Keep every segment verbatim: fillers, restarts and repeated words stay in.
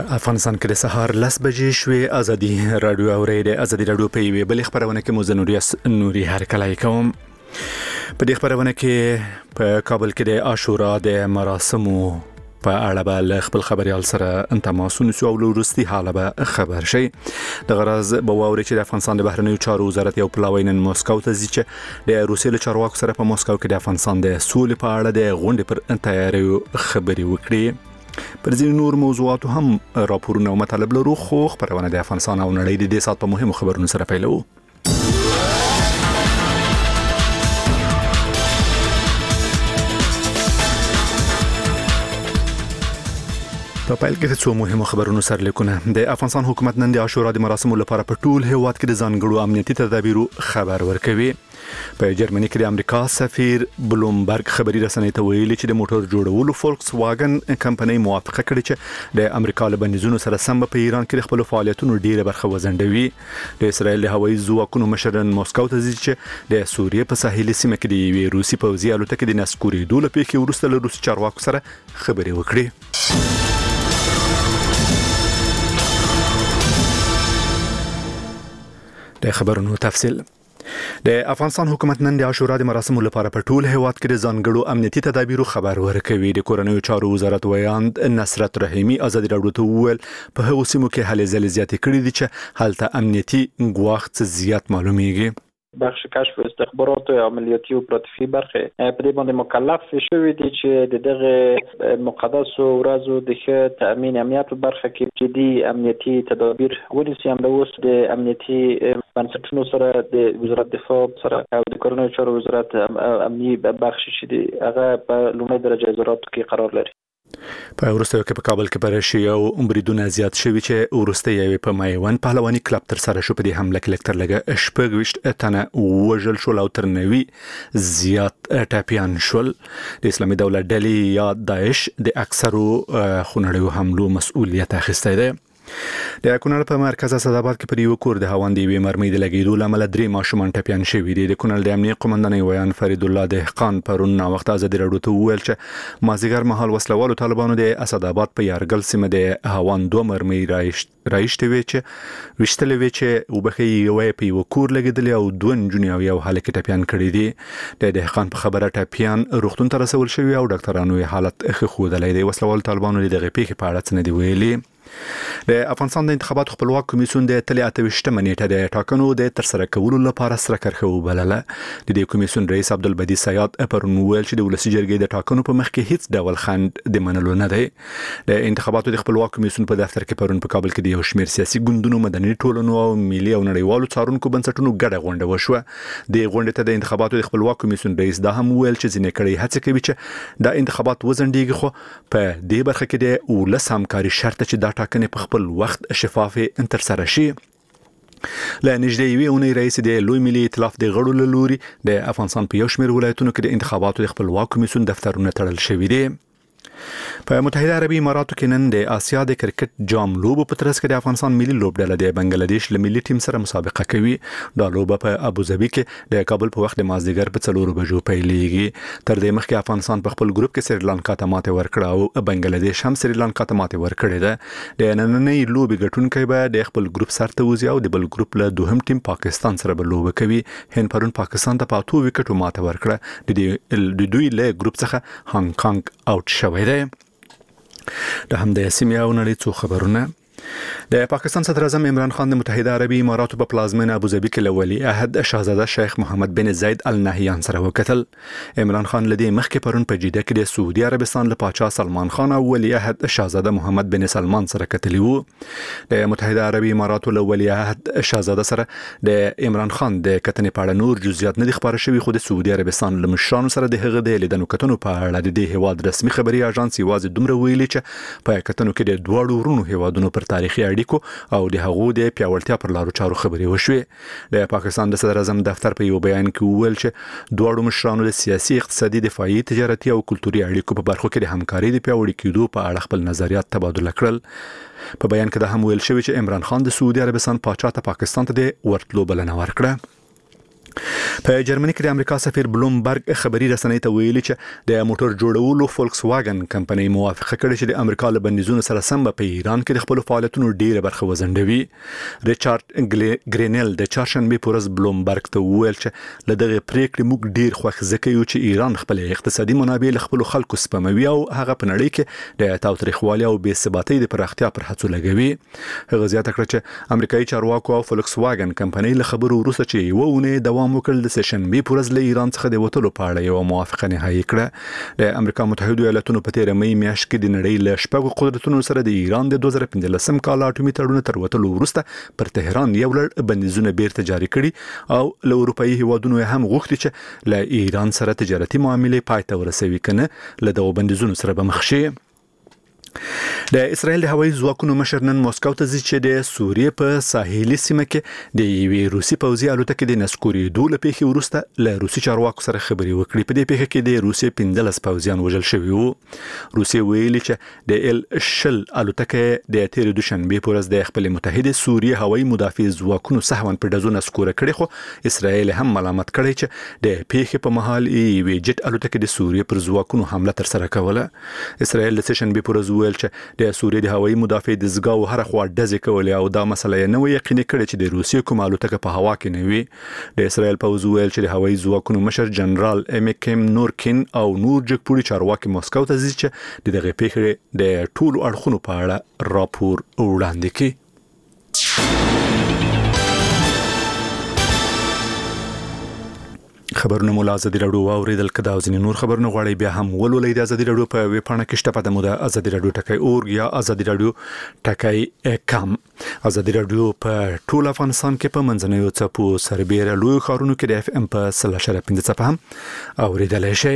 افغانستان کې د سهار لس بجې شوې. ازادي رادیو اوري د ازادي رادیو په یوه بل خبرونه کې مو نوري هرکلای کوم. په دې خبرونه کې په کابل کې د عاشورا د مراسمو په اړه به خپل خبريال سره انتماسونه سو او وروستي حاله به خبر شي. د غرض به ووري چې د افغانستان د بهرنیو چارو وزارت یو پلاوین مسکو ته ځي چې د روسیې له چارواکو سره په مسکو کې د افغانستان د سولې په اړه د غونډې پر تیاریو خبري وکړي. پر ځینو نور موضوعاتو هم راپورونه او مطالب لرو، خو خبرونه د افغانستان او نړۍ د دې سات په مهمو خبرونو سره پیلو. په پیل کې څو مهمه خبرونه سره لیکونه. د افغانستان حکومت نن د عاشورا د مراسمو لپاره په ټول هیواد کې د ځانګړو امنیتي تدابیرو خبر ورکوي. په جرمني کې د امریکا سفیر بلومبرګ خبري رسنۍ ته ویلي چې د موټر جوړولو فولکس واګن کمپنۍ موافقه کړې چې د امریکا له بندیزونو سره سم په ایران کې خپل فعالیتونو ډیره برخه وزندوي. د اسرایل د هوایي ځواکونو مشرن مسکو ته ځي چې د سوریې په ساحلي سیمه کې د یوې روسي پوځي الوتکې د نسکورېدو لپاره کې ورسته له روسي چارواکو سره خبري وکړي. د خبرونو تفصیل. د افغانستان حکومت نن د عاشورا د مراسمو لپاره په ټول هیواد کې د ځانګړو امنیتي تدابیرو خبر ورکوي. د کورنیو چارو وزارت ویاند نصرت رحیمی ازادي راډیو ته وویل په هغو سیمو کې هلې ځلې زیاتې کړې دي چې هلته امنیتي ګواښ زیات معلومیږي. بخش کشف و استخبارات و عملیاتی اپراتیفی برخه په دې باندې مکلف شوی دي چې د دغه مقدس ورځو د تامین امنیت برخه کې جدي امنیتي تدابیر ونیسي. هم د اوس د امنیتي بنسټونو سره د وزارت دفاع سره او د کورنیو چارو وزارت امنیتي بخش چې دی هغه په لومړي درجه وزارت کې قرار لري. په ورستیو کې په کابل کې پرشي او بریدونه زیات شوي چې ورسته یې په مایوان پهلواني کلب تر سره شو. په دې حمله کې لکتر لګه شپږ تنه وژل شول او تر نوي زیات ټاپیان شول. د اسلامي دولت ډلې یا داعش د اکثرو خونړیو حملو مسؤلیت اخیستی دی. د کونړ په مرکز اسداباد کې پر یو کور د هاوند دی مرمۍ د لګیدو لامل درې ماشومان ټپيان شوي دي. د کونړ د امنیت قومندان ویان فرید الله دهقان پرون نا وخت ازادي راډیو ته وویل چې مازیګر مهال وسلوالو طالبانو د اسداباد په یارګل سیمه د هاوند دوه مرمۍ راایشتې وي چې وشتلې وي چې وبخي یو په یو کور لګیدل او دوه نجونې او یو هلک ټپيان کړي دي. د دهقان په خبره ټپيان روغتون ته رسول شوی او ډاکټرانو حالت ښه ښودلې دي. وسلوالو طالبانو د غپې په اړه څه نه دی ویلي. د افغانستان د انتخاباتو خپلواک کمیسیون د تلې اتهویشتمه نیټه د ټاکنو د ترسره کولو لپاره سره کرخه وبلله. د دې کمیسیون رئیس عبدالبدی سیاد پرون ویل چې د ولسی جرګې د ټاکنو په مخ کې هیڅ ډول خند د منلو نه دی. د انتخاباتو د خپلواک کمیسیون په دفتر کې پرون په کابل کې د یو شمېر سیاسي ګوندونو، مدني ټولنو او ملي او نړیوالو څارونکو بنسټونو ګډه غونډه وشوه. د غونډې ته د انتخاباتو د خپلواک کمیسیون رئیس دا هم ویل چې ځینې کړي هڅه کوي چې د انتخابات وزندېږي، خو په دې برخه کې د ولس همکاري شرط چې دا ټاکنې په خپل وخت شفافه تر سره شي. لا نږدې یوې اونۍ رئیس د لوی ملي ائتلاف د غړو له لوري د افغانستان په یو شمېر ولایتونو کې د انتخاباتو د خپلواک کمیسیون دفترونه تړل شوي دي. په متحده عربي اماراتو کې نن د آسیا د کرکټ جام لوبو په ترڅ کې د افغانستان ملي لوبډله د بنگلاديش له ملي ټیم سره مسابقه کوي. دا لوبه په ابوظبي کې د کابل په وخت د مازدیګر په څلورو بجو پیلېږي. تر دې مخکې افغانستان په خپل ګروپ کې سریلانکا ته ماته ورکړه او بنگلاديش هم سریلانکا ته ماته ورکړه ده. د نننۍ لوبې ګټونکي به د خپل ګروپ سره وځي او د بل ګروپ له دوهم ټیم پاکستان سره به لوبه کوي. هند پرون پاکستان ته په اتو وکټو ماته ورکړه. د دوی له ګروپ څخه هانګ کانګ اوټ شوی دی. د هم د سیمه او نړۍ څو خبرونه. د پاکستان صدر اعظم عمران خان د متحده عربي اماراتو په پلازمینه ابوظبي کې له ولی عهد شاهزاده شیخ محمد بن زاید ال نهیان سره وکتل. عمران خان لدی مخکې پرون په جده کې د سعودي عربستان له پاچا سلمان خان او ولی عهد شاهزاده محمد بن سلمان سره کتلی وو. د متحده عربي اماراتو له ولی عهد شاهزاده سره د عمران خان د کتنې په اړه نور جزئیات نه دي خبر شوي، خو د سعودي عربستان له مشرانو سره د هغه د لیدنو کتنو په اړه د دې هواد رسمي خبري اژانس یوازې دومره ویلي چې په کتنو کې د دوه ورونو هوادونو پر تاریخي اړیکو او د هغو د پیاوړتیا پر لارو چارو خبري وشوې. د پاکستان د صدر اعظم دفتر په یو بیان کې وویل چې دوه مشرانو د سیاسي، اقتصادي، دفاعي، تجارتي او کلتوري اړیکو په برخو کې د همکاري د پیاوړي کېدو په اړه خپل نظریات تبادله کړل. په بیان کې دا هم ویل شوی چې عمران خان د سعودي عربستان پاچا ته پاکستان ته د ورتلو بلنه ورکړه. په جرمني کې د امریکا سفیر بلومبرګ خبري رسنۍ ته ویلي چې د موټر جوړولو فولکس واګن کمپنۍ موافقه کړې چې د امریکا له بندیزونو سره سم په ایران کې د خپل فعالیتونو ډیره برخه وزندوي. ریچارډ ګرینل د چهارشنبه په ورځ بلومبرګ ته وویل چې له دغه پریکړې موږ ډیر خوښ ځکه یو چې ایران خپل اقتصادي منابع له خپل خلکو سپموي او هغه په نړۍ کې د تاوتریخوالي او بې ثباتۍ د پراختیا پر هڅو لګوي. هغه زیاته کړه چې امریکایي چارواکو او فولکس واګن کمپنۍ له خبرو وروسته چې یو ونه دوام وکړ د سشنبه په ورځ له ایران څخه د وټلو په اړه یو موافقه نهایی کړه. د امریکا متحده ایالاتونو په تیر مې میاشت کې د نړۍ له شپږو قدرتونو سره د ایران د دوه زره پنځلسم کال اټومي تړون تر وټلو وروسته پر تهران یو لړ بندیزونه بیرته جاری کړي او له اروپאי هیوادونو هم غوښتي چې له ایران سره تجارتي معاملې پای ته ورسوي کنه له دغو بندیزونو سره به مخ شي. د اسرائیل د هوایي ځواکونو مشر نن مسکو ته ځي چې د سوریې په ساحلي سیمه کې د یوې روسي پوځي الوتکې د نسکورېدو له پیښې وروسته له روسي چارواکو سره خبرې وکړې. په دې پیښه کې د روسیې پنځلس پوځیان وژل شوي وو. روسیې ویلي چې د ال شل الوتکې د تېرې دوشنبې په ورځ د خپل متحده سوریې هوایي مدافع ځواکونو سهواً په ډزو نسکوره کړې، خو اسرائیل هم ملامت کړی چې د پیښې په مهال یوې جټ الوتکې د سوریې پر ځواکونو حمله ترسره کوله. اسرائیل د سشنبه په ورځ ویل چې د سوریې د هوایي مدافع د زګاو هر خوا ډزې کولې او دا مسله یې نه و یقیني کړې چې د روسیې کومه الوتکه په هوا کې نه وي. د اسرائیل پوځ ویل چې د هوایي ځواکونو مشر جنرال امیکم نورکین او نور جګپوړي چارواکي مسکو ته ځي چې د دغه پیښې د ټولو اړخونو په اړه راپور وړاندې کړي. خبرونه مو له ازادي راډیو واوریدل. کدا او ځینې نور خبرونه غواړئ بیا هم ولولئ د ازادي راډیو په ویب پاڼه کې شته په د ازادي راډیو ټکی اورګ یا ازادي راډیو ټکی کام. ازادي راډیو په ټول افغانستان کې په منځنیو څپو سربېره لوی ښارونو کې د اف ام په سل اشاریه پنځه څپه هم اوریدلای شئ.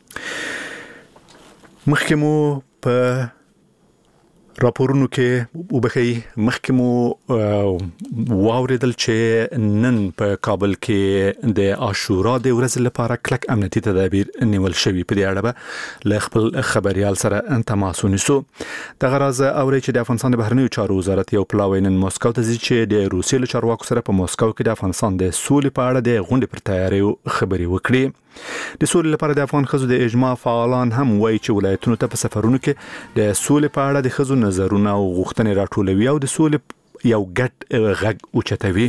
مخکې مو په راپورونو کې وبخي مخکې مو واوریدل چې نن په کابل کې د عاشورا د ورځې لپاره کلک امنیتي تدابیر نیول شوي. په دې اړه به له خپل خبريال سره تماس ونیسو. دغه راز اوري چې د افغانستان د بهرنیو چارو وزارت یو پلاوی نن مسکو ته ځي چې د روسیې له چارواکو سره په مسکو کې د افغانستان د سولې په اړه د غونډې پر تیاریو خبرې وکړي. د سولې لپاره د افغان ښځو د اجماع فعالان هم وایي چې ولایتونو ته په سفرونو کې د سولې په اړه د ښځو نظرونه او غوښتنې راټولوي او د سولې یو ګډ غږ اوچتوي.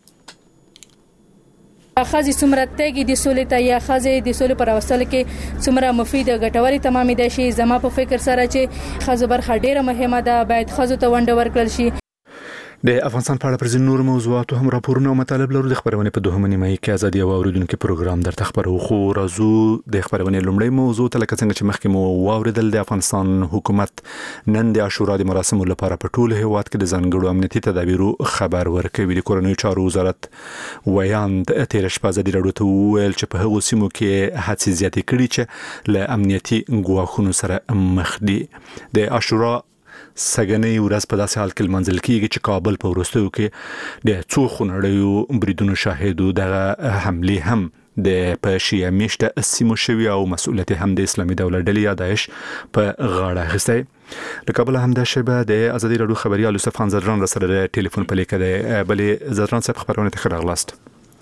خازي څومره تګي د سولې ته یا خازي د سولې پر وسیله کې څومره مفید ګټوري تمامې دي شي. زما په فکر سره چې خازو برخه ډیره مهمه ده، باید خازو ته ونډه ورکړل شي. د افغانستان په اړه پر ځینو نور موضوعاتو هم راپورونه او مطالب لرو. د خبرونه په دوهمه نیمه کې ازادي او اوریدونکو پروګرام درته خبرو. خو راځو د خبرونه لومړی موضوع ته لکه څنګه چې مخکې مو واوریدل د افغانستان حکومت نن د عاشورا د مراسمو لپاره په ټول هیواد کې د ځانګړو امنیتي تدابیرو خبر ورکوي. د کورنیو چارو وزارت ویاند تیر شپه ازادي راډیو ته وویل چې په هغو سیمو کې هڅې زیاتې کړي چې له امنیتي ګواښونو سره مخ دي. د عاشورا سګنې ورځ په داسې حال کې لمانځل کیږي چې کابل په وروستیو کې د څو خونړیو بریدونو شاهدو دغه حملې هم د په شیعه میشته سیمو شوي او مسؤلیت هم د اسلامي دولت ډلې یا داعش په غاړه اخیستی. له کابل هم د شبه د ازادي راډیو خبريال یوسف خان زدران را سره د ټلیفون په لیکه دی. بلې زدران صاحب خبرونه ته راغلاست.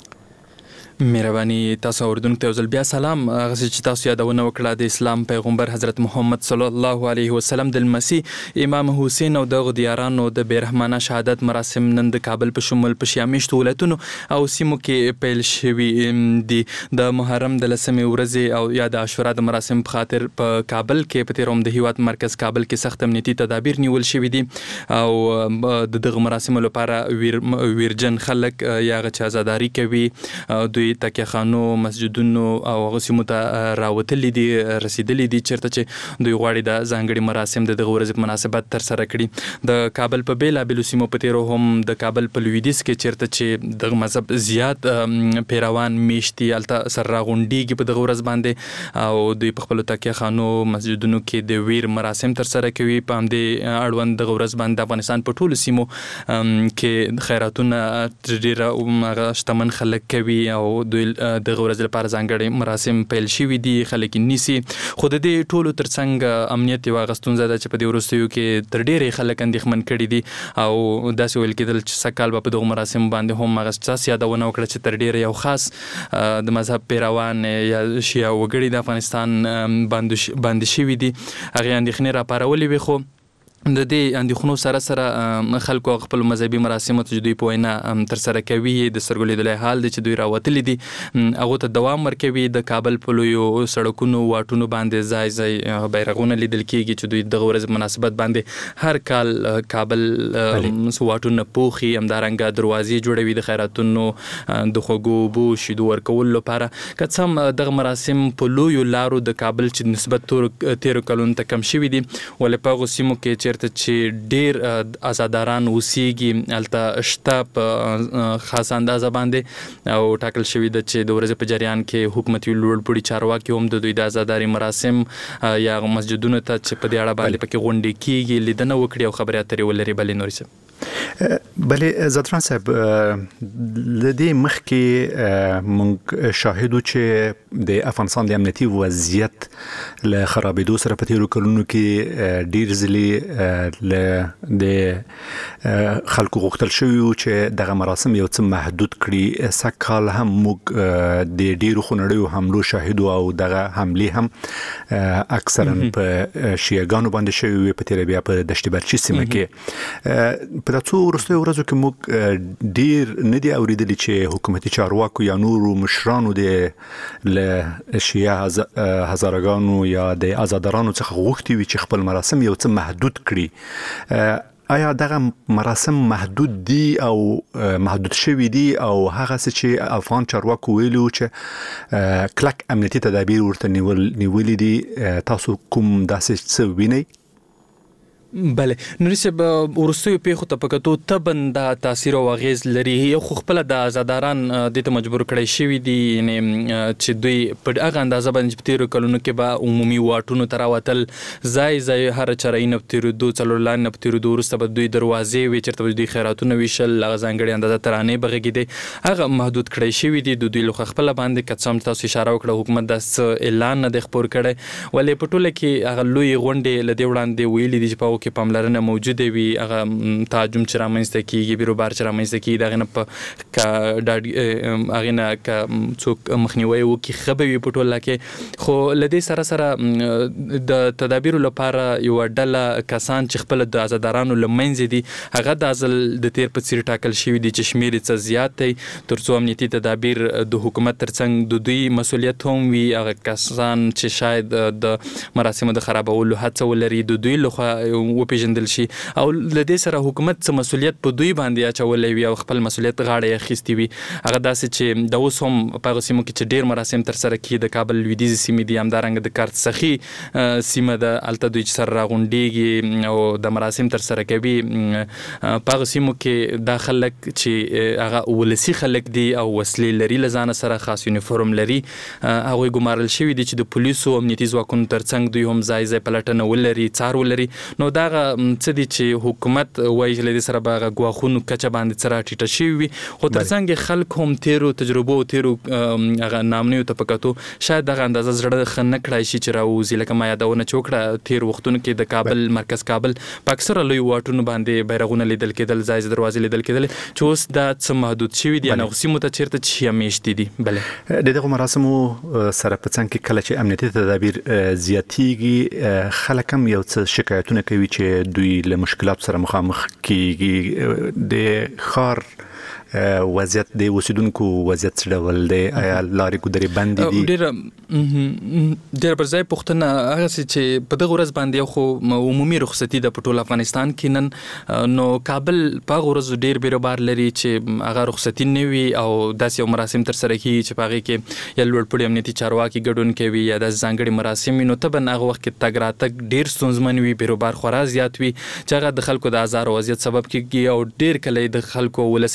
مهرباني تاسو اوردونکو ته ځل بیا سلام. هغه چې تاسو یادونه وکړه د اسلام پیغمبر حضرت محمد صلی الله علیه وسلم د مسیح امام حسین او د غدیارانو د بیرحمانه شهادت مراسم نن د کابل په شمول په شیامشت ولایتونو او سیمو کې پیل شوي دي. د محرم د لسمې ورځې او یا د عاشورا د مراسم په خاطر په کابل کې په تیروم د هیواد مرکز کابل کې سخت امنیتي تدابیر نیول شوي دي او د دغه مراسم لپاره ویر ویرجن خلک یا غچ آزاداری کوي. دوی تکیه خانو مسجدونو او غسیمو ته راوتلي دي رسیدلي دي چیرته چې دوی غواړي د ځانګړي مراسم د دغه ورځې په مناسبت تر سره کړي. د کابل په بیلابیلو سیمو په تیرو هم د کابل په لویدیځ کې چیرته چې د مذهب زیات پیروان میشتي الته سر راغونډيږي په دغه ورځ باندې او دوی په خپل تکیه خانو مسجدونو کې د ویر مراسم تر سره کوي. په همدې اړوند دغه ورځ باندې افغانستان په ټولو سیمو کې خیراتونه ډېر شتمن خلک کوي او دوی د ورځ لپاره ځانګړي مراسم پیل شوي دي، خلک نیسي. خو د دې ټولو ترڅنګ امنیت یوه هغه ستونزه ده چې په دې وروستیو کې تر ډېرې خلک اندېښمن کړي دي او داسې ویل کېدل چې سږکال به په دغو مراسمو باندې هم هغه ستاسو یادونه وکړه چې تر ډېره یو خاص د مذهب پیروان یا شیعه وګړي د افغانستان باندې شوي دي، هغې اندېښنې راپارولې وي. خو د دې اندېښنو سره سره خلکو خپل مذهبي مراسمو ته دوی په وینا ترسره کوي، د سترګو لیدلی حال دی چې دوی راوتلي دي، هغو ته دوام ورکوي. د کابل په لویو سړکونو واټونو باندې ځای ځای بیرغونه لیدل کېږي چې دوی دغه ورځ مناسبت باندې هر کال کابل واټونه پوښي، همدارنګه دروازې جوړوي د خیراتونو د خوږو اوبو شیدو ورکولو لپاره. که څه هم دغه مراسم په لویو لارو د کابل چې نسبت تیرو کلونو ته کم شوي دي، ولې په هغو سیمو کې چیرته چې ډېر آزاداران اوسیږي هلته شته په خاص اندازه باندې او ټاکل شوي ده چې د ورځې په جریان کې حکومتي لوړپوړي چارواکي هم د دوی د آزاداري مراسم یا مسجدونو ته چې په دې اړه باندې پکې غونډې کېږي لیدنه وکړي او خبرې اترې ولري. بلې نورې صاحب بلې زعفران صاحب له دې مخکې موږ شاهدو چې د افغانستان د امنیتي وضعیت له خرابېدو سره په تېرو کلونو کې ډېر ځلې له د خلکو غوښتل شوي وو چې دغه مراسم یو څه محدود کړي. سږ کال هم موږ د ډېرو خونړیو حملو شاهدو او دغه حملې هم اکثرا په شیعهګانو باندې شوي وي په تېره بیا په دشت برچي سیمه کې. په څو وروستیو ورځو کې موږ ډېر نه دي اورېدلي چې حکومتي چارواکو یا نورو مشرانو د له شیعه هزارګانو یا د آزادارانو څخه غوښتي وي چې خپل مراسم یو څه محدود کړي. آیا دغه مراسم محدود دي او محدود شوي دي او هغه څه چې افغان چارواکو ویلي وو چې کلک امنیتي تدابیر ورته نیولي دي، تاسو کوم داسې څه وینئ؟ بله نوري صاحب وروستیو پیښو ته په کتو طبعا دا تاثیر او اغیز لري. یو خو خپله د آزاداران دې ته مجبور کړی شوي دي، یعنې چې دوی په هغه اندازه باندې چې په تېرو کلونو کې به عمومي واټونو ته راوتل، ځای ځای هره چارهیي نه په تېرېدو څلور لارې نه په تېرېدو وروسته به دوی دروازې وي چېرته به دوی خیراتونه ویشل، هغه ځانګړې اندازه ترانې به غږېدې، هغه محدود کړی شوي دي د دوی لخوا خپله باندې. که څه هم تاسو اشاره وکړه حکومت داسې اعلان نه دی خپور کړی، ولې په ټوله کې هغه لویې غونډې له دې وړاندې ویلي دي چې په هغو کې پاملرنه موجوده وي، هغه تعجم چې رامنځته کېږي، بیروبار چې رامنځته کېږي، د هغې نه په هغې نه که څوک مخنیوی وکړي ښه به وي په ټوله کې. خو له دې سره سره د تدابیرو لپاره یوه ډله کسان چې خپله د آزادارانو له منځه دي، هغه دا ځل د تېر په څېر ټاکل شوي دي چې شمېر یې څه زیات دی، تر څو امنیتي تدابیر د حکومت ترڅنګ د دوی مسؤلیت هم وي. هغه کسان چې شاید د مراسمو د خرابولو هڅه ولري د دوی لخوا وپېژندل شي او له دې سره حکومت څه مسؤلیت په دوی باندې اچولی وي او خپل مسؤلیت غاړه یې اخیستې وي. هغه داسې چې د اوس هم په هغو سیمو کې چې ډېر مراسم ترسره کېږي، د کابل لویدیځې سیمې دي، همدارنګه د کارتسخي سیمه ده، هلته دوی چې سره راغونډېږي او د مراسم ترسره کوي. په هغو سیمو کې دا خلک چې هغه ولسي خلک دي او وسلې لري له ځانه سره، خاص یونیفورم لري، هغوی ګمارل شوي دي چې د پولیسو امنیتي ځواکونو ترڅنګ دوی هم ځای ځای پلټنه ولري، څار ولري. نو دغه څه دي چې حکومت وایي چې له دې سره به هغه ګواښونو کچه باندې څه راټیټه شوي وي، خو ترڅنګ یې خلک هم تېرو تجربو او تېرو هغه نامنیو ته په کتو شاید دغه اندازه زړه ښه نه کړی شي چې راووځي. لکه ما یادونه چې وکړه تېرو وختونو کې د کابل مرکز کابل په اکثره لویو واټونو باندې بیرغونه لیدل کېدل، ځای ځای دروازې لیدل کېدلې، چې اوس دا څه محدود شوي دي، هغو سیمو ته چېرته چې شیعه میشتې دي. بله د دغو مراسمو سره په څنګ کې کله چې امنیتي تدابیر زیاتېږي، خلک هم یو څه شکایتونه کوي چې دوی له مشکلات سره مخامخ کېږي. د ښار وضعیت د اوسیدونکو وضعیت څه ډول دی؟ آیا لارې ګودرې بندې دي؟ ډېره ډېره پر ځای پوښتنه هغسې چې په دغه ورځ باندې یو خو عمومي رخصتي ده په ټول افغانستان کې نن، نو کابل په هغو ورځو ډېر بیروبار لري چې هغه رخصتي نه وي او داسې یو مراسم ترسره کېږي چې په هغې کې یا لوړپوړي امنیتي چارواکي ګډون کوي یا داسې ځانګړي مراسم وي، نو طبعا هغه وخت کې تګ راتګ ډېر ستونزمن وي، بیروبار خورا زیات وي چې هغه د خلکو د ازار او اذیت سبب کېږي او ډېر کله د خلکو ولس انتقادونه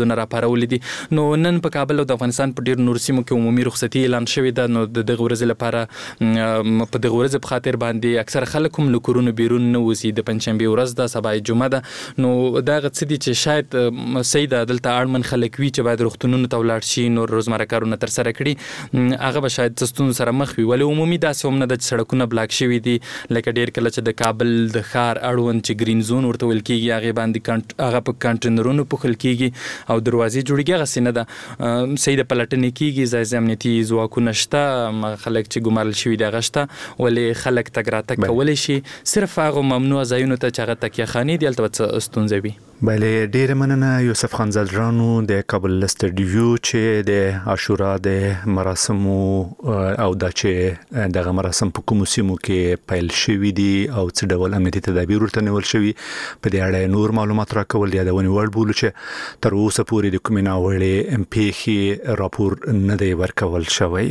کابلونه راپارولې دي. نو نن په کابل او د افغانستان په ډیر نور سیمو کې عمومي رخصتي اعلان شوې ده. نو د دغه ورځې لپاره په دغه ورځې په خاطر باندې اکثر خلک هم له کورونو بیرون نه وځي. د پنځشنبې ورځ ده، سبا جمعه ده. نو دا غڅ دي چې شاید سیده دلته اړمن خلک وي چې باید روغتونونو ته ولاړ شي، نور روزمره کارونه تر سره کړي، هغه به شاید ستونزو سره مخ وي. ولې عمومي داسې هم نه ده چې سړکونه بلاک شوي دي، لکه ډېر کله چې د کابل د ښار اړوند چې ګرین زون ورته ویل کېږي هغې باندې هغه په کانټینرونو پوښل کېږي او دروازې جوړېږي. هغسې نه ده، سیده پلټنې کېږي، ځای ځای امنیتي ځواکونه شته، خلک چې ګمارل شوي دي هغه شته، ولې خلک تګ راتګ کولی شي. صرف هغه ممنوع ځایونو ته چې هغه تکیه خانې دي هلته به څه ستونزه وي. بله، ډیره مننه یوسف خان زلرانو د کابل استډیو چې د عاشورا د مراسمو او د چې دغه مراسم په کومو سیمو کې پیل شوي دي او څه ډول امنیتي تدابیر ورته نیول شوي په دې اړه نور معلومات راکول یادونې وړ بولو چې تر اوسه پورې د کومې ناوړې پیښې راپور نه دی ورکول شوی.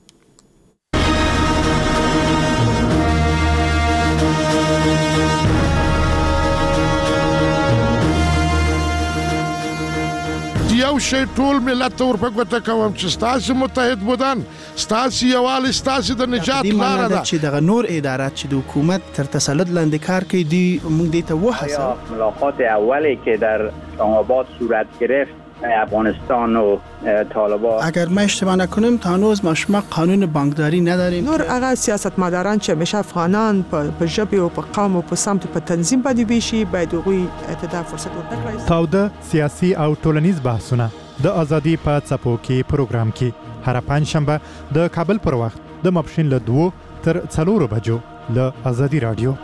یو شی ټول ملت ته ورپګوته کوم چې ستاسو متحد بودن، ستاسو یووالی، ستاسو د نجات لاره ده. چې دغه نور ادارات چې د حکومت تر تسلط لاندې کار کوي دی موږ دې ته وهڅوو. ملاقات اولی که در اسلام آباد صورت گرفت افغانستان و طالبان، اگر ما اشتباه نکنیم تا هنوز ما قانون بانکداری نداریم. نور هغه سیاستمداران چې همیشه افغانان په ژبه او په قوم او په سمت په تنظیم باندې ویشي باید هغوی ته دا فرصت ورکړي. تاوده سیاسي او ټولنیز بحثونه د ازادي په څپو کې پروګرام کې هر پنځشنبه د کابل پر وخت د ماپښین له دوه تر څلورو بجو له ازادي رادیو.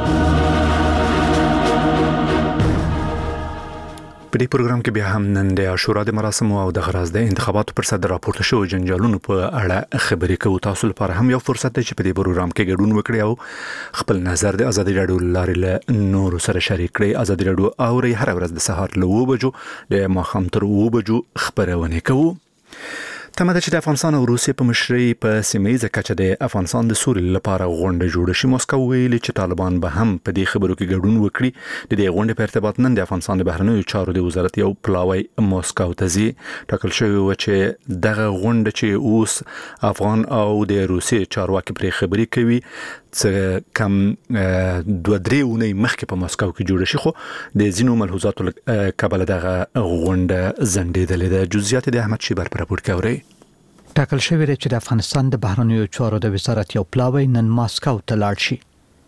په دې پروګرام کې بیا هم نن د عاشورا د مراسمو او د غراز د انتخاباتو پر سر راپورته شوی جنجالونو په اړه خبرې کوو. تاسو لپاره هم یو فرصت دی چې په دې پروګرام کې ګډون وکړئ او خپل نظر د ازادي رادیو لارې له نورو سره شریک کړئ. ازادي رادیو اوري هر ورځ د سهار له اوه بجو د ماښام تر اوه بجو خبرونه کوو. تمه ده چې د افغانستان او روسیې په مشرۍ په سیمه‌ییزه کچه د افغانستان د سولې لپاره غونډه جوړه شي. موسکو ویلي چې طالبان به هم په دې خبرو کې ګډون وکړي. د دې غونډې په ارتباط نن د افغانستان د بهرنیو چارو د وزارت یو پلاوی موسکو ته ځي. ټاکل شوی و چې دغه غونډه چې اوس افغان او د روسیې چارواکي پرې خبرې کوي څه کم دوه درې اونۍ مخکې په موسکو کې جوړه شي، خو د ځینو ملحوظاتو کبله دغه غونډه ځنډېدلې ده. جزئیات د احمد شیبر په راپور کې اورئ. ټاکل شوی دی چې د افغانستان د بهرنیو چارو د وزارت یو پلاوی نن ماسکو ته لاړ شي.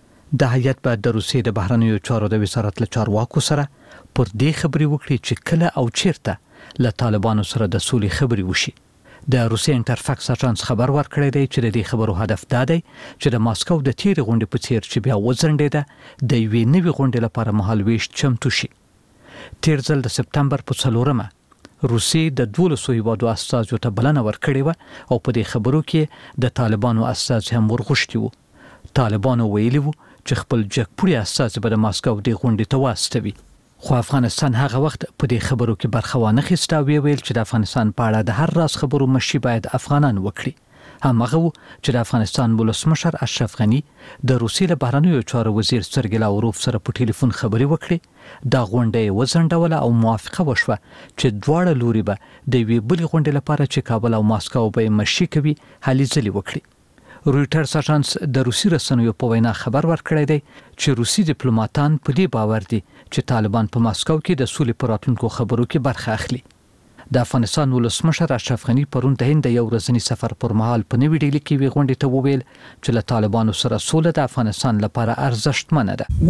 د هیئت به د روسیې د بهرنیو چارو د وزارت له چارواکو سره پر دې خبرې وکړي چې کله او چیرته له طالبانو سره د سولې خبرې وشي. د روسیې انټرفاکس اژانس خبر ورکړی دی چې د دې خبرو هدف دا دی چې د ماسکو د تیرې غونډې په څیر چې بیا وځنډېده د یوې نوې غونډې لپاره مهالویش چمتو شي. تیر ځل د سپتمبر په څلورمه روسیې د دولسو هیوادو استازو ته بلنه ورکړې وه او په دې خبرو کې د طالبانو استازي هم ورغوښتي وو. طالبانو ویلي وو چې خپل جګپوړي استازي به د ماسکو دې غونډې ته واستوي. خو افغانستان هغه وخت په دې خبرو کې برخه وانه اخیسته او ویل چې د افغانستان په اړه د هر راز خبرو مشي باید افغانان وکړي. همغه وو چې د افغانستان ولسمشر اشرف غنی د روسیې له بهرنیو چارو وزیر سرګی لاوروف سره په ټلیفون خبرې وکړې. دا غونډه وځنډوله او موافقه وشوه چې دواړه لوري به د یوې بلې غونډې لپاره چې کابل او ماسکو به مشي کوي هلې ځلې وکړي. رویټرز اژانس د روسي رسنیو په وینا خبر ورکړی دی چې روسي ډیپلوماټان په دې باور دي چې طالبان په ماسکو کې د سولې پر راتلونکو خبرو کې برخه اخلي. د افغانستان ولسمشر اشرف غنی پرون د هند یو ورځني سفر پر مهال په نوې ډیلي کې وی غونډې ته وویل چې له طالبانو سره سوله د افغانستان لپاره ارزښتمنه ده.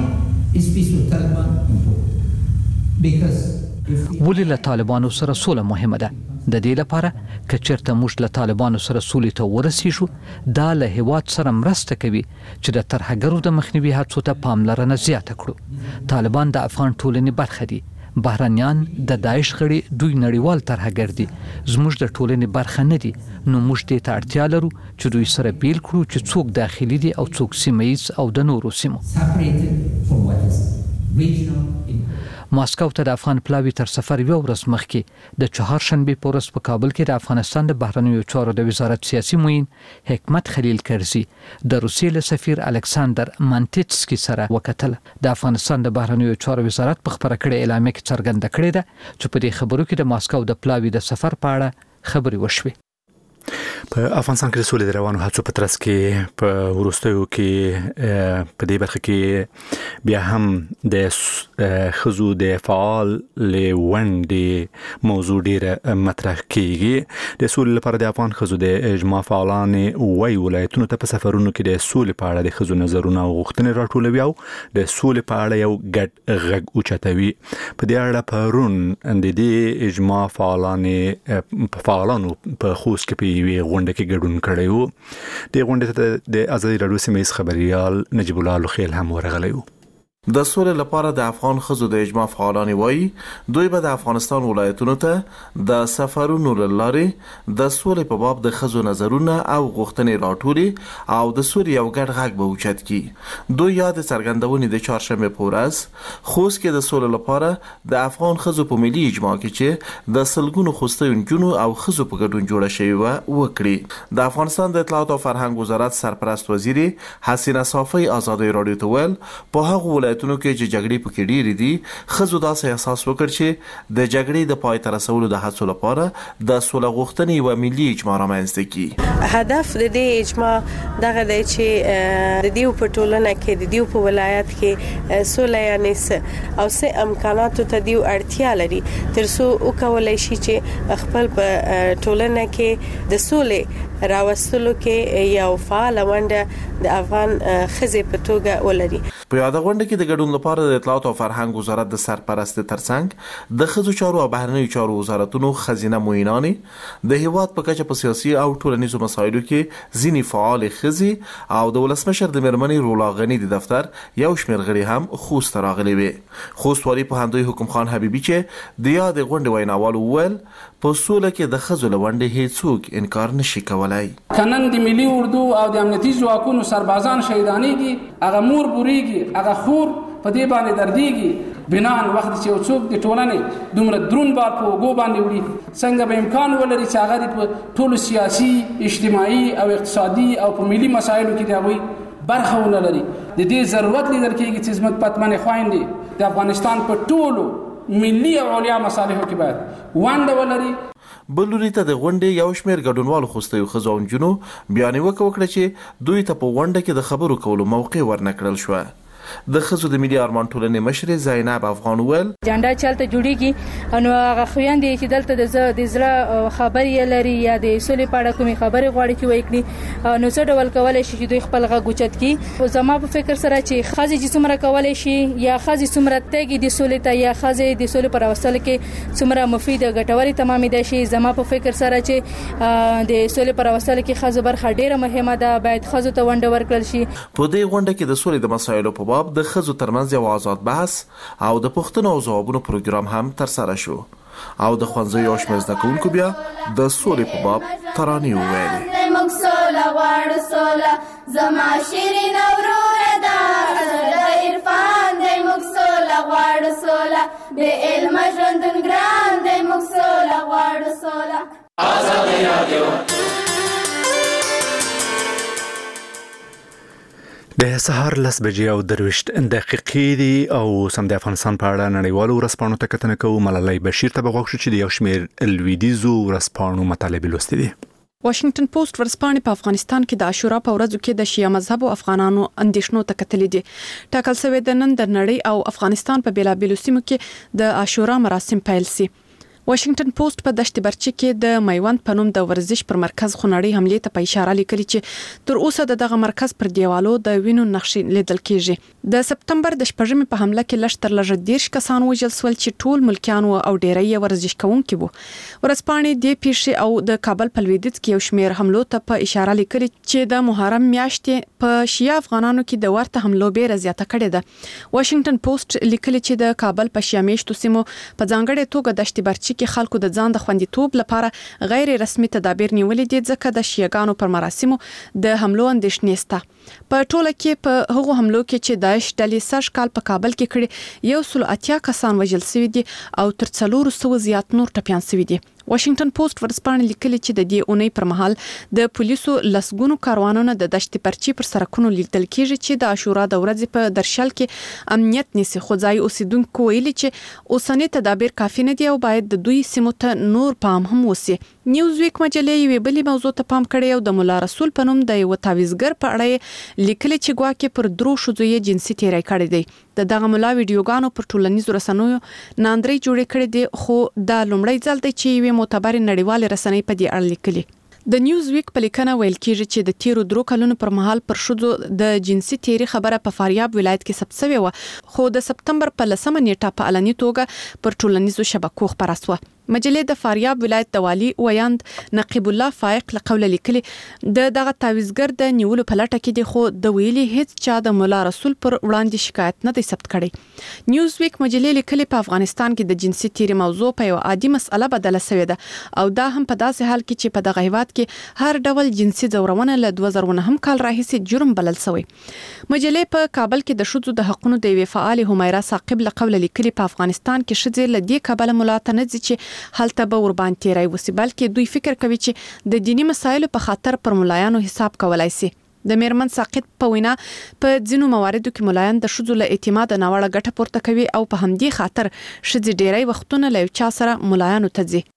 ولې له طالبانو سره سوله مهمه ده؟ د دې لپاره که چېرته موږ له طالبانو سره سولې ته ورسیږو دا له هیواد سره مرسته کوي چې د ترهګرو د مخنیوي هڅو ته پاملرنه زیاته کړو. طالبان د افغان ټولنې برخه دي. بهرنیان د داعش غړي دوی نړیوال ترهګر دي، زموږ د ټولنې برخه نه دي. نو موږ دې ته اړتیا لرو چې دوی سره بیل کړو چې څوک داخلي دي او څوک سیمه ییز او د نورو سیمو. ماسکو ته د افغان پلاوی تر سفر یو ورځ مخکې د چهارشنبه په ورځ په کابل کې د افغانستان د بهرنیو چارو د وزارت سیاسي معین حکمت خلیل کرزي د روسیې له سفیر الکساندر مانټیټسکي سره وکتل. د افغانستان د بهرنیو چارو وزارت په خبره کړې اعلامیه کې څرګنده کړې ده چې په دې خبرو کې د ماسکو د پلاوی د سفر په اړه خبرې وشوي. په افغانستان کې د سولې د روانو هڅو په ترڅ کې په وروستیو کې په دې برخه کې بیا هم د ښځو د فعال ونډې موضوع ډیره مطرح کیږي. د سولې لپاره د افغان ښځو د اجماع فعالان وايي ولایتونو ته په سفرونو کې د سولې په اړه د ښځو نظرونه او غوښتنې راټولوي او د سولې په اړه یو ګډ غږ اوچتوي. په دې اړه پرون د دې اجماع فعالان فعالانو په خوست کې په یوې غونډه کې ګډون کړی وو. د غونډې ته د ازادي راډیو سیمه خبريال نجیب الله لخیل هم ورغلی وو. د سولې لپاره د افغان ښځو د اجماع فعالان وایي دوی به د افغانستان ولایتونو ته د سفرونو لارې د سولې په باب د ښځو نظرونه او غوښتنې راټولي او د سولې یو ګډ غږ به اوچت کړي. دوی یاد څرګندونې د چهارشنبه په ورځ خوست کې د سولې لپاره د افغان ښځو په ملي اجماع کې چې د سلګونو خوستي نجونو او ښځو په ګډون جوړه شوې و وکړي. د افغانستان د اطلاعات او فرهنګ وزارت سرپرست وزیر حسینه صافی ازادي راډیو ته ویل په هغه ولایتونو کې چې جګړې پکې ډېرې دي ښځو داسې احساس وکړ چې د جګړې د پای ته رسولو د هڅو لپاره د سوله غوښتنې یوه ملي اجماع رامنځته کړي. هدف د دې اجماع دغه دی چې د دې په ټولنه کې د دې په ولایت کې سوله یعنی څه او څه امکاناتو ته دی اړتیا لري تر څو وکولای شي چې خپل په ټولنه کې د سولې راوستلو کې یو فعال ونډه د افغان ښځې په توګه ولري. په یاد غونډه کې د ګډون لپاره د اطلاعات او فرهنګ وزارت د سرپرست ترڅنګ د ښځو چارو او بهرنیو چارو وزارتونو خزینه معینانې د هیواد په کچه په سیاسي او ټولنیزو مسایلو کې ځینې فعال ښځې او د ولسمشر د میرمنې رولا غنی د دفتر یو شمېر غړي هم خوست راغلي وي. خوست والي پوهندوی حکم خان حبیبي چې د یاد غونډې ویناوال وویل په سوله کې د ښځو له ونډې هیڅوک انکار نشي کولای. کنن د ملي اردو او د امنیتي ځواکونو سربازان شهیدانېږي هغه مور بورېږي هغه خور په دې باندې دردېږي بنان وخت چې یو څوک د ټولنې دومره درون بار په اوږو باندې وړي څنګه به امکان ولري چې هغه په ټولو سیاسي اجتماعي او اقتصادي او په ملي مسایلو کې د هغوی برخه ونه لري. د دې ضرورت لیدل کېږي چې زموږ پتمنې خویندې د افغانستان په ټولو ملي او علیا مصالحو کې باید ونډه ولري. بلوري ته د غونډې یو شمېر ګډونوالو خوستیو ښځو او نجونو بیا نیوکه وکړه چې دوی ته په غونډه کې د خبرو کولو موقع ورنکړل شوه. د ښځو د ملي ارمان ټولنې مشر زینب افغان ویل جانډا چلته جوړیږي نو هغه خويندې چې دلته د د زړه خبرې لري یا د سولې په اړه کومې خبرې غواړي چې وکړي نو څه ډول کولای شي چې دوی خپل غږ اوچت کړي. او زما په فکر سره چې ښځې چې څومره کولای شي یا ښځې څومره تګي د سولې ته یا ښځې د سولې پر راوستلو کې څومره مفید ګټوري تمامې دي شي زما په فکر سره چې د سولې پر راوستلو کې ښځو برخه ډیره مهمه ده باید ښځو ته ونډه ورکړل شي. په دې غونډه کې د سولې د مسایلو په باب د ښځو ترمنځ یو آزاد بحث او د پوښتنو او ځوابونو پروګرام هم ترسره شو او د ښوونځیو او شمېر زده کوونکو بیا د سولې په باب ترانې وویلې. موږ سوله غواړو سوله زما شیرین وروره ده د عرفان دی موږ سوله غواړو سوله بې علمه ژوندون ګران دی موږ سوله غواړو سوله. ازادي راډیو د سهار لس بجې او درویشت دقیقې دي او سم د افغانستان په اړه نړیوالو ورځپاڼو ته کتنه کوو. ملالۍ بشیر ته بغوښ چې د یو شمېر لویدیځو ورځپاڼو مطالبې لوستې دي. واشنگټن پوسټ ورځپاڼې په افغانستان کې د عاشورا په ورځو کې د شیعه مذهب او افغانانو اندېښنو ته کتلې دي. ټاکل شوی د نن د نړۍ او افغانستان په بیلابېلو سیمو کې د عاشورا مراسم پیل شي. واشنگټن پوسټ په دشت برچې کې د میوند په نوم د ورزش پر مرکز خونړۍ حملې ته په اشاره لیکلي چې تر اوسه د دغه مرکز پر دیوالو د وینو نقشې لیدل کېږي. د سپتمبر د شپږمې په حمله کې لږ تر لږه دېرش کسان وژل شول چې ټول ملکیان وو او ډېری یې ورزش کوونکي وو. ورځپاڼې دې پیښې او د کابل په لویدیځ کې یو شمېر حملو ته په اشاره لیکلي چې د محرم میاشتې په شیعه افغانانو کې د ورته حملو بیره زیاته کړې ده. واشنگټن پوسټ لیکلي چې د کابل په شیعه میشتو سیمو په ځانګړې توګه دشت برچې کراچي کې خلکو د ځان د خوندیتوب لپاره غیر رسمي تدابیر نیولې دي ځکه د شیعاګانو پر مراسمو د حملو اندېښنې سته. په ټوله کې په هغو حملو کې چې داعش ډلې سږ کال په کابل کې کړي یو سل اتیا کسان وژل شوي دي او تر څلورو سوو زیات نور ټپیان شوي دي. واشنگټن پوسټ ورځپاڼه لیکلي چې د دې اونۍ پر مهال د پولیسو لسګونو کاروانونو د دشتي پرچی پر سرکونو لیدل کېږي چې د عاشورا د ورځې په درشل کې امنیت نیسي. خو ځای اوسیدونکو ویلي چې اوسنی تدابیر کافي نه دي او باید د دوی سیمو ته نور پام هم وسی. نیوز ویک مجلې یوې بلې موضوع ته پام کړی او د مولا رسول په نوم د یو تعویزګر په اړه لیکلي چې ګواکې پر درو ښځو یې جنسي تیری کړی دی. د دغه مولا ویډیوګانو پر ټولنیزو رسنیو ناندرۍ جوړې کړې دي خو دا لومړی ځل دی چې یوې معتبرې نړیوالې رسنۍ په دې اړه لیکلي. د نیوز ویک په لیکنه ویل کېږي چې د تیرو درو کلونو پر مهال پر ښځو د جنسي تیری خبره په فاریاب ولایت کې ثبت شوې وه خو د سپتمبر په لسمه نیټه په علني توګه پر ټولنیزو شبکو خپره شوه. مجلې د فاریاب ولایت د والي ویاند نقیب الله فائق له قوله لیکلي د دغه تعویزګر د نیولو په لټه کې دي خو د ویلي هیڅ چا د مولا رسول پر وړاندې شکایت نه دی ثبت کړی. نیوز ویک مجلې لیکلي په افغانستان کې د جنسي تیری موضوع په یو عادي مسأله بدله شوې ده او دا هم په داسې حال کې چې په دغه هیواد کې هر ډول جنسي ځورونه له دوه زره نهم کال راهیسې جرم بلل شوی. مجلې په کابل کې د ښځو د حقوقو د یوې فعال همیرا ثاقب له قوله لیکلي په افغانستان کې ښځې له دې کبله مولا ته نه ځي چې هلته به ور باندې تیری وسی بلکې دوی فکر کوي چې د دینی مسایلو په خاطر پر مولایانو حساب کولای شي. د میرمن ساقط په وینا په ځینو مواردو کې مولایان د ښځو له اعتماد ناوړه ګټه پورته کوي او په همدې خاطر ښځې ډیری وختونه له چا سره مولایانو ته ځي.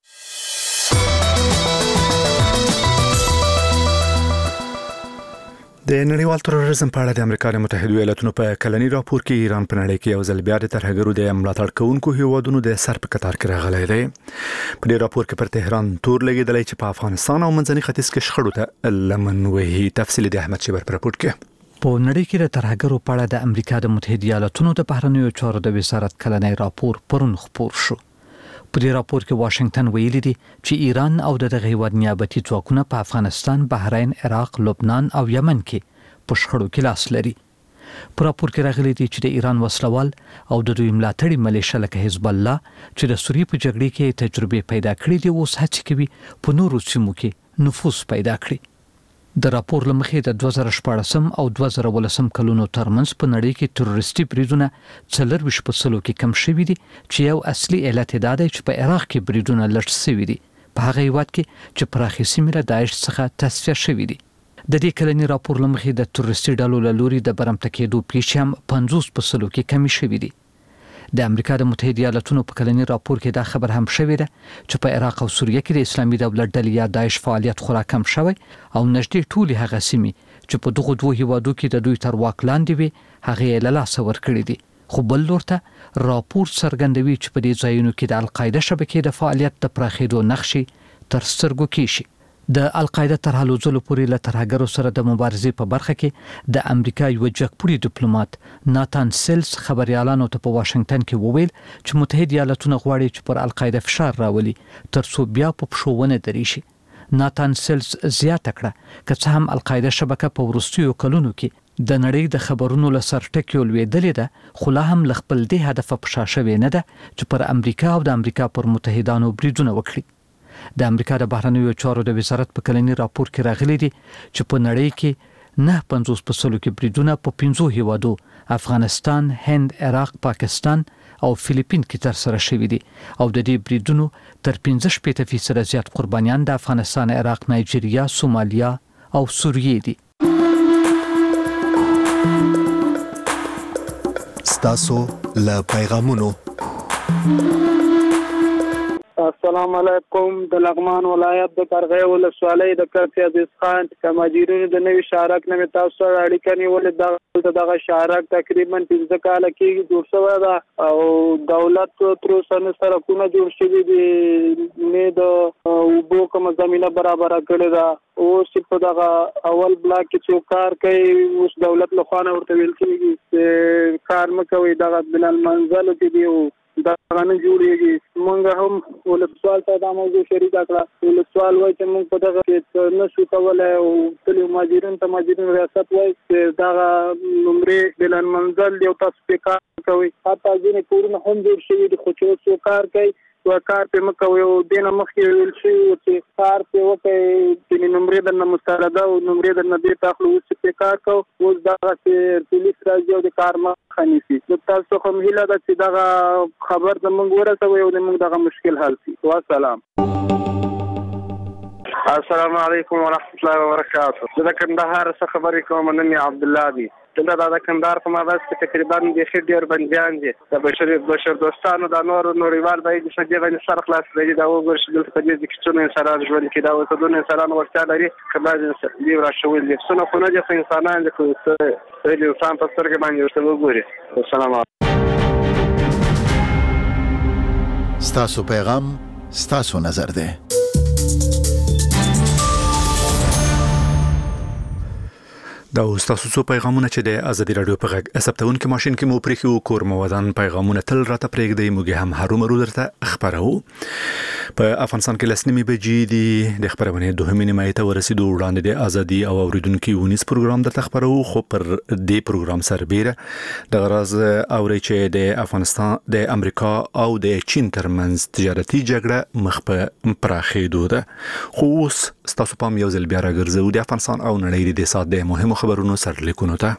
د نړیوال تروریزم په اړه د امریکا د متحده ایالاتونو په کلنی راپور کې ایران په نړۍ کې یو ځل بیا د ترهګرو د ملاتړ کوونکو هیوادونو د سر په کتار کې راغلی دی. په دې راپور کې پر تهران تور لګیدلی چې په افغانستان او منځني ختیځ کې شخړو ته لمن وهي. تفصیل د احمد شیبر په راپور کې. په نړۍ کې د ترهګرو په اړه د امریکا د متحده ایالاتونو د بهرنیو چارو د وزارت کلنی راپور پرون خپور شو. په دې راپور کې واشنگټن ویلي دي چې ایران او دغه هیواد نیابتي ځواکونه په افغانستان، بحرین، عراق، لبنان او یمن کې په شخړو کې لاس لري. په راپور کې راغلي دي چې د ایران وسلوال او د دوی ملاتړي ملیشه لکه حزب الله چې د سوریې په جګړې کې تجربه پیدا کړې دي اوس هڅه کوي په نورو سیمو کې نفوذ پیدا کړي. د راپور لمخې د دوه زره شپاړسم او دوه زره ولسم کلونو ترمنځ په نړۍ کې تروریستي بریدونه څلرویشت په سلو کې کم شوي دي چې یو اصلي علت دا دی چې په عراق کې بریدونه لږ شوي دي په هغه هیواد کې چې پراخې سیمې له داعش څخه تصفیه شوي دي. د دې کلنی راپور لمخې د تروریستي ډلو له لوري د برمته کېدو پیښې هم پنځوس په سلو کې کمی شوي دي. د امریکا د متحده ایالاتونو په کلنی راپور کې دا خبر هم شوی دی چې په عراق او سوریه کې د اسلامي دولت ډلې یا داعش فعالیت خورا کم شوی او نږدې ټولې هغه سیمې چې په دغه دوه هیوادو کې د دوی تر واک لاندې وي هغه له لاسه ورکړي دي. خو بل لورته راپور څرګندوي چې په دې ځایونو کې د القاعده شبکې د فعالیت د پراخېدو نښې تر سترګو کېږي. د القاعده تر هلو ځلو پورې له ترهګرو سره د مبارزې په برخه کې د امریکا یو جګپوړي ډیپلوماټ ناتان سیلز خبريالانو ته په واشنگټن کې وویل چې متحده ایالاتونه غواړي چې پر القاعده فشار راولي ترڅو بیا په پښونه درې شي. ناتان سیلز زیاته کړه که څه هم القاعده شبکه په وروستیو کلونو کې د نړۍ د خبرونو له سرټکیو لویدلې ده خو لا هم لخپل دې هدف په شا شوی نه ده چې پر امریکا او د امریکا پر متحدانو بریدونه وکړي. د امریکا د بهرنیو چارو د وزارت په کلنی راپور کې راغلي دي چې په نړۍ کې نه پنځوس په سلو کې بریدونه په پنځو هیوادو افغانستان، هند، عراق، پاکستان او فلیپین کې تر سره شوي دي او د دې بریدونو تر پنځه شپېته فیصده زیات قربانیان د افغانستان، عراق، نایجیریا، سومالیا او سوریې دي. ستاسو له پیغامونو. السلام علیکم. د لغمان ولایت د قرغې ولسوالۍ د کرتی عزیز خان د ماجرونو د نوي شارک نه تاسو سره اړیکه نیولې. دغه شارک تقریبا پنځه کاله کې جوړ شوی ده او دولت تر اوسه سره جوړ شوی دي نه د اوبو کوم زمينه برابر کړې ده. اوس په دغه اول بلاک کې څو کار کوي اوس دولت له خوا ورته ویل کېږي چې کار مکوي دغه بلال منزل کې دی دا غنه جوړیږي. مونږ هم ولسوال ته دا موضوع شریک کړه. ولسوال وایي چې مونږ په دغه کې نشو کولای او ټول ماجرین ته ماجرین ریاست وایي چې دا نمرې بلان منزل یو تاسو په کار کوي. حتی ځینې کورونه هم جوړ شوي دي خو چې څو کار کوي او کار په مکو یو دینه مخکې ویل شي چې کار په وکړي چې نمبر د مسترده او نمبر د نبی تاخلو چې کار کو اوس دا چې پولیس راځي او د کار مخه نیسي. نو تاسو هم هیله ده چې دا خبر د موږ ورسوي او د موږ دغه مشکل حل شي. والسلام. السلام علیکم ورحمۃ اللہ وبرکاتہ. زه د کندهار څخه خبرې کوم. نن مې عبد الله دی. دا د کندهار په مابس کې تقریبا د خیر ډیر بنديان دي. د بشر بشر دوستانو د نور نوريوال باید چې د باندې سر خلاص لري دا وګورئ چې په دې کې څونه انسانان ژوند کې دا وسدونه انسانان ورته لري کله چې دی راشول دي څونه خو نه دي انسانان دي خو د انسان په سترګې باندې ورته وګورئ. السلام علیکم. ستاسو پیغام ستاسو نظر ده. دا تاسو څو پیغامونه چې د ازادي رادیو په غږ ثبتون کې ماشين کې مو پرېخو کور موادان پیغامونه تل راته پرېږدي موږ هم هرومرو درته خبرو. په افغانستان کې لسنیمه بجې دي د خبرونه دوهمه نیمه ته ورسېدو وړاندې د ازادي او اوریدونکو ونیس پروګرام درته خبرو. خو پر دې پروګرام سربېره د غراز اوري چې د افغانستان د امریکا او د چین ترمنځ تجارتي جګړه مخ په پراخېدو ده. خو اوس تاسو پام یو ځل بیا راګرځو د افغانستان او نړۍ د سات د مهمو خبرونو سرلیکونو ته.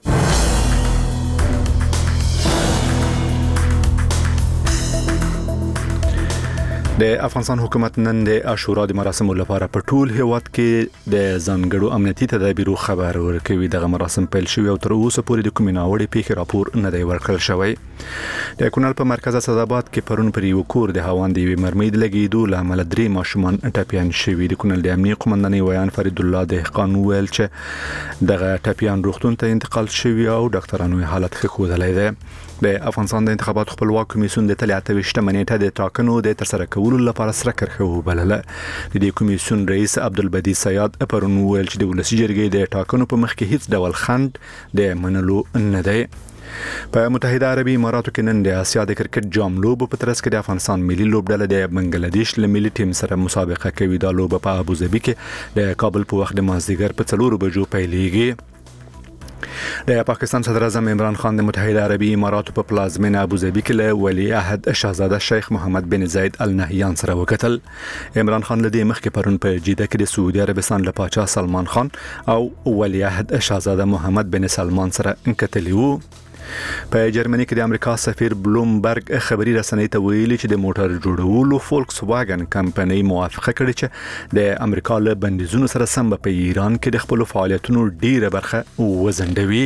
د افغانستان حکومت نن د عاشورا د مراسمو لپاره په ټول هیواد کې د ځانګړو امنیتي تدابیرو خبر ورکوي. دغه مراسم پیل شوي او تر اوسه پورې د کومې ناوړې پیښې راپور نه دی ورکړل شوی. د کونړ په مرکز اسداباد کې پرون پر یو کور د هاوند دی مرمۍ د لګیدو لامل درې ماشومان ټاپیان شوي. د کونړ د امنیه قومندانۍ ویان فرید الله دهقان ویل چې دغه ټاپیان روغتون ته انتقال شوي او ډاکټرانو حالت ښه ښودلی دی. د افغانستان د انتخاباتو خپلواک کمیسیون د تل اته ویشتمه نیټه د ټاکنو د ترسره کولو لپاره سره کرخه وبلله. د دې کمیسیون رئیس عبدالبدی سیاد پرون ویل چې د ولسی جرګې د ټاکنو په مخ کې هیڅ ډول خند د منلو نه دی. په متحده عربي اماراتو کې نن د آسیا د کرکټ جام لوبو په ترڅ کې د افغانستان ملي لوبډله د بنگلاديش له ملي ټیم سره مسابقه کوي. دا لوبه په ابوظبي کې د کابل په وخت د مازدیګر په څلورو بجو پیلېږي. د پاکستان صدر اعظم عمران خان د متحده عربي اماراتو په پلازمینه ابوظبي کې له ولی عهد شاهزاده شیخ محمد بن زاید ال نهیان سره وکتل. عمران خان له دې مخکې پرون په جده کې د سعودي عربستان له پاچا سلمان خان او ولی عهد شاهزاده محمد بن سلمان سره کتلی وو. په جرمني کې د امریکا سفیر بلومبرګ خبري رسنۍ ته ویلي چې د موټر جوړولو فولکس واګن کمپنۍ موافقه کړې چې د امریکا له بندیزونو سره سم په ایران کې د خپل فعالیتونو ډیره برخه وزندوي.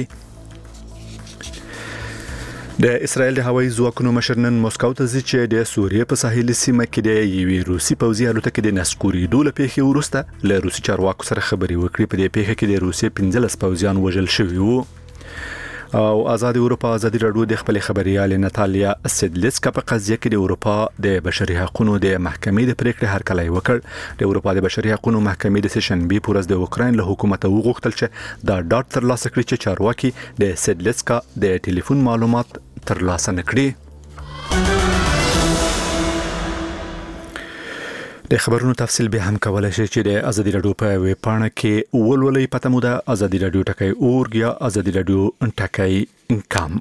د اسرائیل د هوایي ځواکونو مشر نن مسکو ته ځي چې د سوریې په ساحلي سیمه کې د یوې روسي پوځي الوتکې د نسکورېدو له پیښې وروسته له روسي چارواکو سره خبرې وکړې. په دې پیښه کې د روسیې پنځلس پوځیان وژل شوي وو. او آزاد اروپا ازادي رادیو د خپل خبريال ناتالیا سیدلیسکا په قضیه کې د اروپا د بشري حقوقو د محکمې د پریکړې هرکلی وکړ. د اروپا د بشري حقوقو محکمې د سشنبه پورز د اوکراین له حکومت وغوښتل چې دا ډاټ تر لاسه کړي چې چارواکي د سیدلیسکا د ټلیفون معلومات تر لاسه نکړي. د خبرونو تفصیل به هم کولای شي چې د ازادي رادیو په ویب پاڼه کې ولولې پته مو ده ازادي رادیو ټکای اورګ یا ازادي رادیو ټکای کام.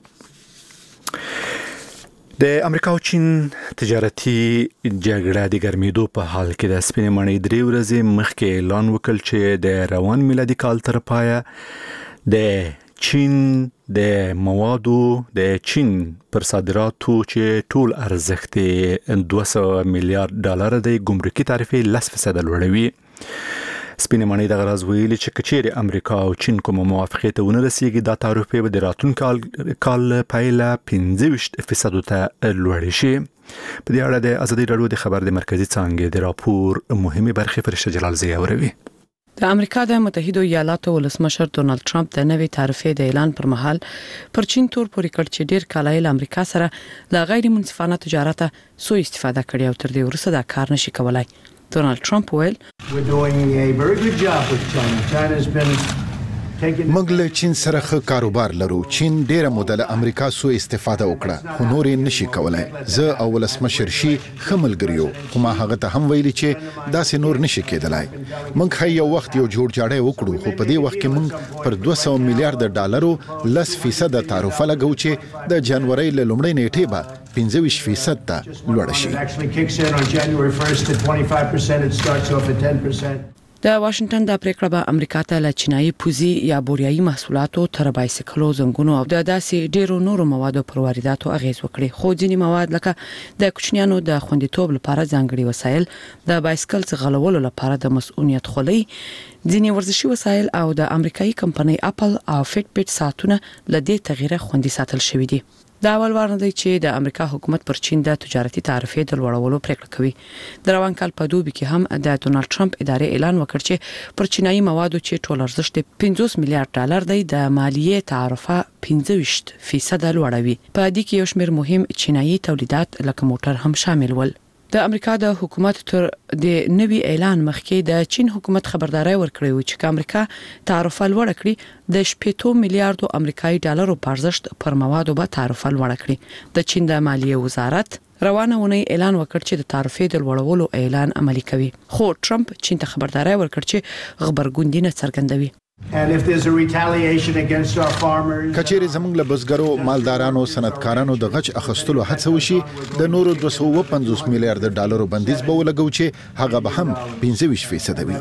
د امریکا او چین تجارتي جګړه د ګرمېدو په حال کې د سپینې مړۍ درې ورځې مخکې اعلان وکړ چې د روان میلادي کال تر پایه د چین د موادو د چین پر صادراتو چې ټول ارزښت دوه سوه میلیارډ ډالر د ګمرکي تعرفې لس فیصد لوړوي. سپینې مړۍ د غراز ویلي چې کچېرې امریکا او چین کوم موافقې ته ونه رسیږي دا تعرفې به د راتلونکي کال پایله پنځه ویشت فیصد ته لوړې شي. په دې اړه د ازادي رادیو د خبر د مرکزی څانګې د راپور مهمه برخه فرشته جلال زی اوروي. د امریکا د متحده ایالاتو ولسمشر ډونالد ټرمپ د نوې تعرفې د اعلان پر مهال پر چین تور پورې کړ چې ډیر کالای له امریکا سره ل غیر منصفانه تجارت سو استفاده کړي او تر دې وروسته دا کار نشي کولای. ډونالد ټرمپ ویل موږ له چین سره ښه کاروبار لرو. چین ډیره موده له امریکا سو استفاده وکړه خو نور یې نشي کولای. زه او ولسمشر شي ښه ملګري یو خو ما هغه ته هم ویلي چې داسې نور نشي کېدلای. موږ ښه یو وخت یو جوړ جاړی وکړو خو په دې وخت کې موږ پر دوه سوه میلیارډ ډالرو لس فیصد تعرفه لګو چې د جنوري له لومړۍ نیټې به پنځه ویشت فیصد ته لوړ شي. د واشنگټن د پریکړه به امریکا ته له چینایي پوزي یا بوریایي محصولاتو تر بایسکلو زنګونو او د داسې ډیرو نورو موادو پر وارداتو اغیز وکړي. خو ځینې مواد لکه د کوچنیانو د خوندیتوب لپاره ځانګړي وسایل، د بایسکل څغلولو لپاره د مسؤلیت خولۍ، ځینې ورزشي وسایل او د امریکایي کمپنۍ اپل او فټ بیټ ساعتونه له دې تغییره خوندي ساتل شوي دي. دا اول وار نه دی چې د امریکا حکومت پر چین د تجارتي تعرفې د لوړولو پریکړه کوي. د روان کال په دوبي کې هم د ډونالد ټرمپ ادارې اعلان وکړ چې پر چینایي موادو چې ټول ارزښت پنځوس میلیارډ ډالر دی د مالیې تعرفه پنځه ویشت فیصد لوړوي. په دې کې یو شمېر مهم چینایي تولیدات لکه موټر هم شامل ول. د امریکا د حکومت تر د نوي اعلان مخکې د چین حکومت خبرداري ورکړې و چې امریکا تعرفه لوړ کړي د شپږ میلیارډ امریکایي ډالرو په ارزښت پر موادو به تعرفه لوړ کړي. د چین د مالیې وزارت روانه ونی اعلان وکړ چې د تعرفې د لوړولو اعلان عملي کوي. خو ټرمپ چین ته خبرداري ورکړ چې خبرګون نه څرګندوي. کچېرې زموږ له بزګرو، مالدارانو، صنعتکارانو د غچ اخستلو هڅه وشي، د نورو دوه سوه پنځوس میلیارډ ډالرو بندیز به ولګو چې هغه به هم پنځه ویشت فیصد وي.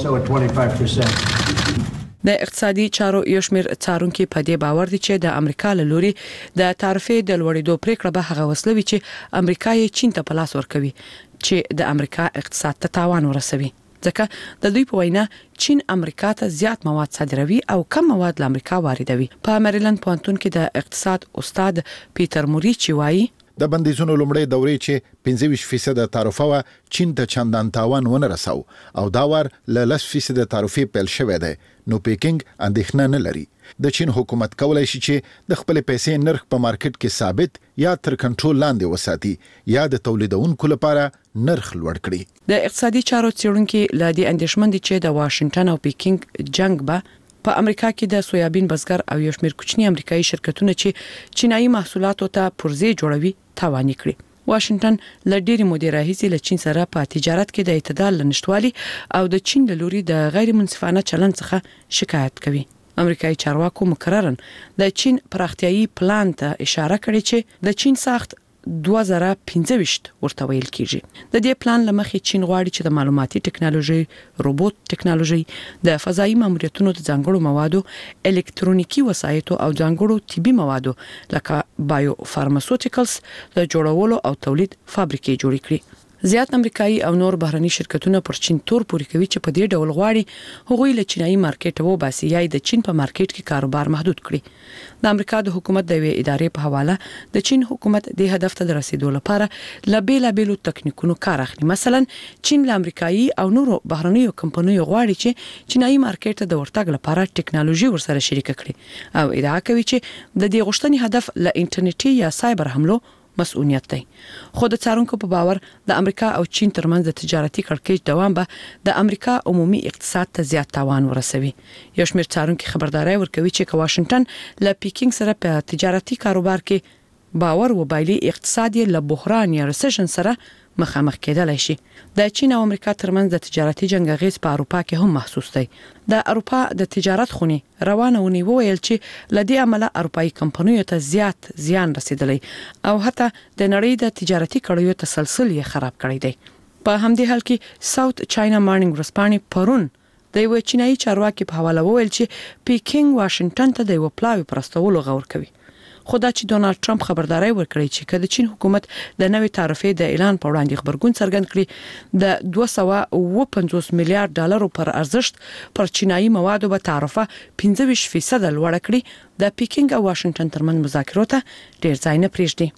د اقتصادي چارو یو شمېر څارونکي په دې باور دي چې د امریکا له لوري د تعرفې د لوړېدو پریکړه به هغه وسلوي چې امریکا یې چین ته په لاس ورکوي چې د امریکا اقتصاد ته تاوان ورسوي. ځکه د دوی په وینا چین امریکا ته زیات مواد صادروي او کم مواد له امریکا واردوي. په میریلند پوهنتون کې د اقتصاد استاد پیټر موریچي وایي د بندیزونو لومړی دورې چې پنځه ویشت فیصد تعرفه و چین ته چندان تاوان ونه رساو او دا ور له لس فیصد تعرفه پیل شوې ده. نو پیکینګ اندېښنه نه لري. د چین حکومت کولای شي چې د خپل پیسې نرخ په مارکیټ کې ثابت یا تر کنټرول لاندې وساتي یا د تولیدونکو لپاره نرخ لوړ کړي. د اقتصادي چارو څېړونکي لا دي اندېښمن دي چې د واشنگټن او پیکینګ جنگ به په امریکا کې د سویابین بزګر او یو شمېر کوچني امریکایي شرکتونه چې چینایي محصولاتو ته پرزې جوړوي تاوان کړي. واشنگټن ل ډېری مودې راهیسې له چین سره په تجارت کې د اعتدال لنشټوالي او د چین له لوري د غیر منصفانه چلند څخه شکایت کوي. امریکایي چارواکو مکررن د چین پراختیايي پلان ته اشاره کړې چې د چین ساخت دوه زره پنځه ویشت ورته ویل کیږي. د دې پلان لمخې چین غواړي چې د معلوماتي ټکنالوژي، روبوت ټکنالوژي، د فضایي ماموریتونو د ځانګړو موادو، الکترونیکی وسایطو او ځانګړو طبي موادو لکه بایو فارماسوټیکلز د جوړولو او تولید فابریکې جوړې کړي. زیات امریکایي او نور بهرني شرکتونه پر چین تور پوري کوي چې په دې ډول غواړي هغوی له چینایي مارکیټ وباسي یا د چین په مارکیټ کې کاروبار محدود کړي. د امریکا د حکومت د وی ادارې په حواله د چین حکومت د هدف ته رسیدو لپاره له بیلابېلو تکنیکونو کار اخلي. مثلا چین له امریکایي او نورو بهرنیو کمپنیو غواړي چې چینایي مارکیټ ته د ورتګ لپاره ټکنالوژي ورسره شریک کړي او ادعا کوي چې د دې غوښتنې هدف له انټرنیټي یا سایبر حملو مسؤلیت دی. خو د څارونکو په باور د امریکا او چین ترمنځ د تجارتي کړکېچ دوام به د امریکا عمومي اقتصاد ته زیات تاوان ورسوي. یو شمېر څارونکي خبرداري ورکوي چې واشنگټن له پیکینګ سره په تجارتي کاروبار کې باور وبایلي اقتصاد یې له بحران یا ریسیشن سره مخامخ کېدلای شي. د چین او امریکا ترمنځ د تجارتي جنگ اغیز په اروپا کې هم محسوس دی. د اروپا د تجارت خونی روانه ونی وویل چې لدې عمله اروپאי کمپنیو ته زیات زیان رسیدلی او حتی د نړۍ د تجارتي کړیو تسلسل یې خراب کړی دی. په همدې حال کې ساوث چاینا مارنینګ ورځپاڼې پرون د یو چینایي چارواکي په حواله وویل چې پیکینګ واشنگټن ته د یو پلاوی پرستولو غوړ کوي. خدا چې ډونالد ټرمپ خبرداري ورکړي چې کله چین حکومت د نوې تعرفې د اعلان په وړاندې خبرګون څرګند کړي د دوه سوه اوه پنځوس میلیارډ ډالرو پر ارزښت پر چینایي موادو به تعرفه پنځه ویشت فیصد لوړ کړي، د پیکینګ او واشنگټن ترمنځ مذاکرات ډیر ځای نه پریږدي.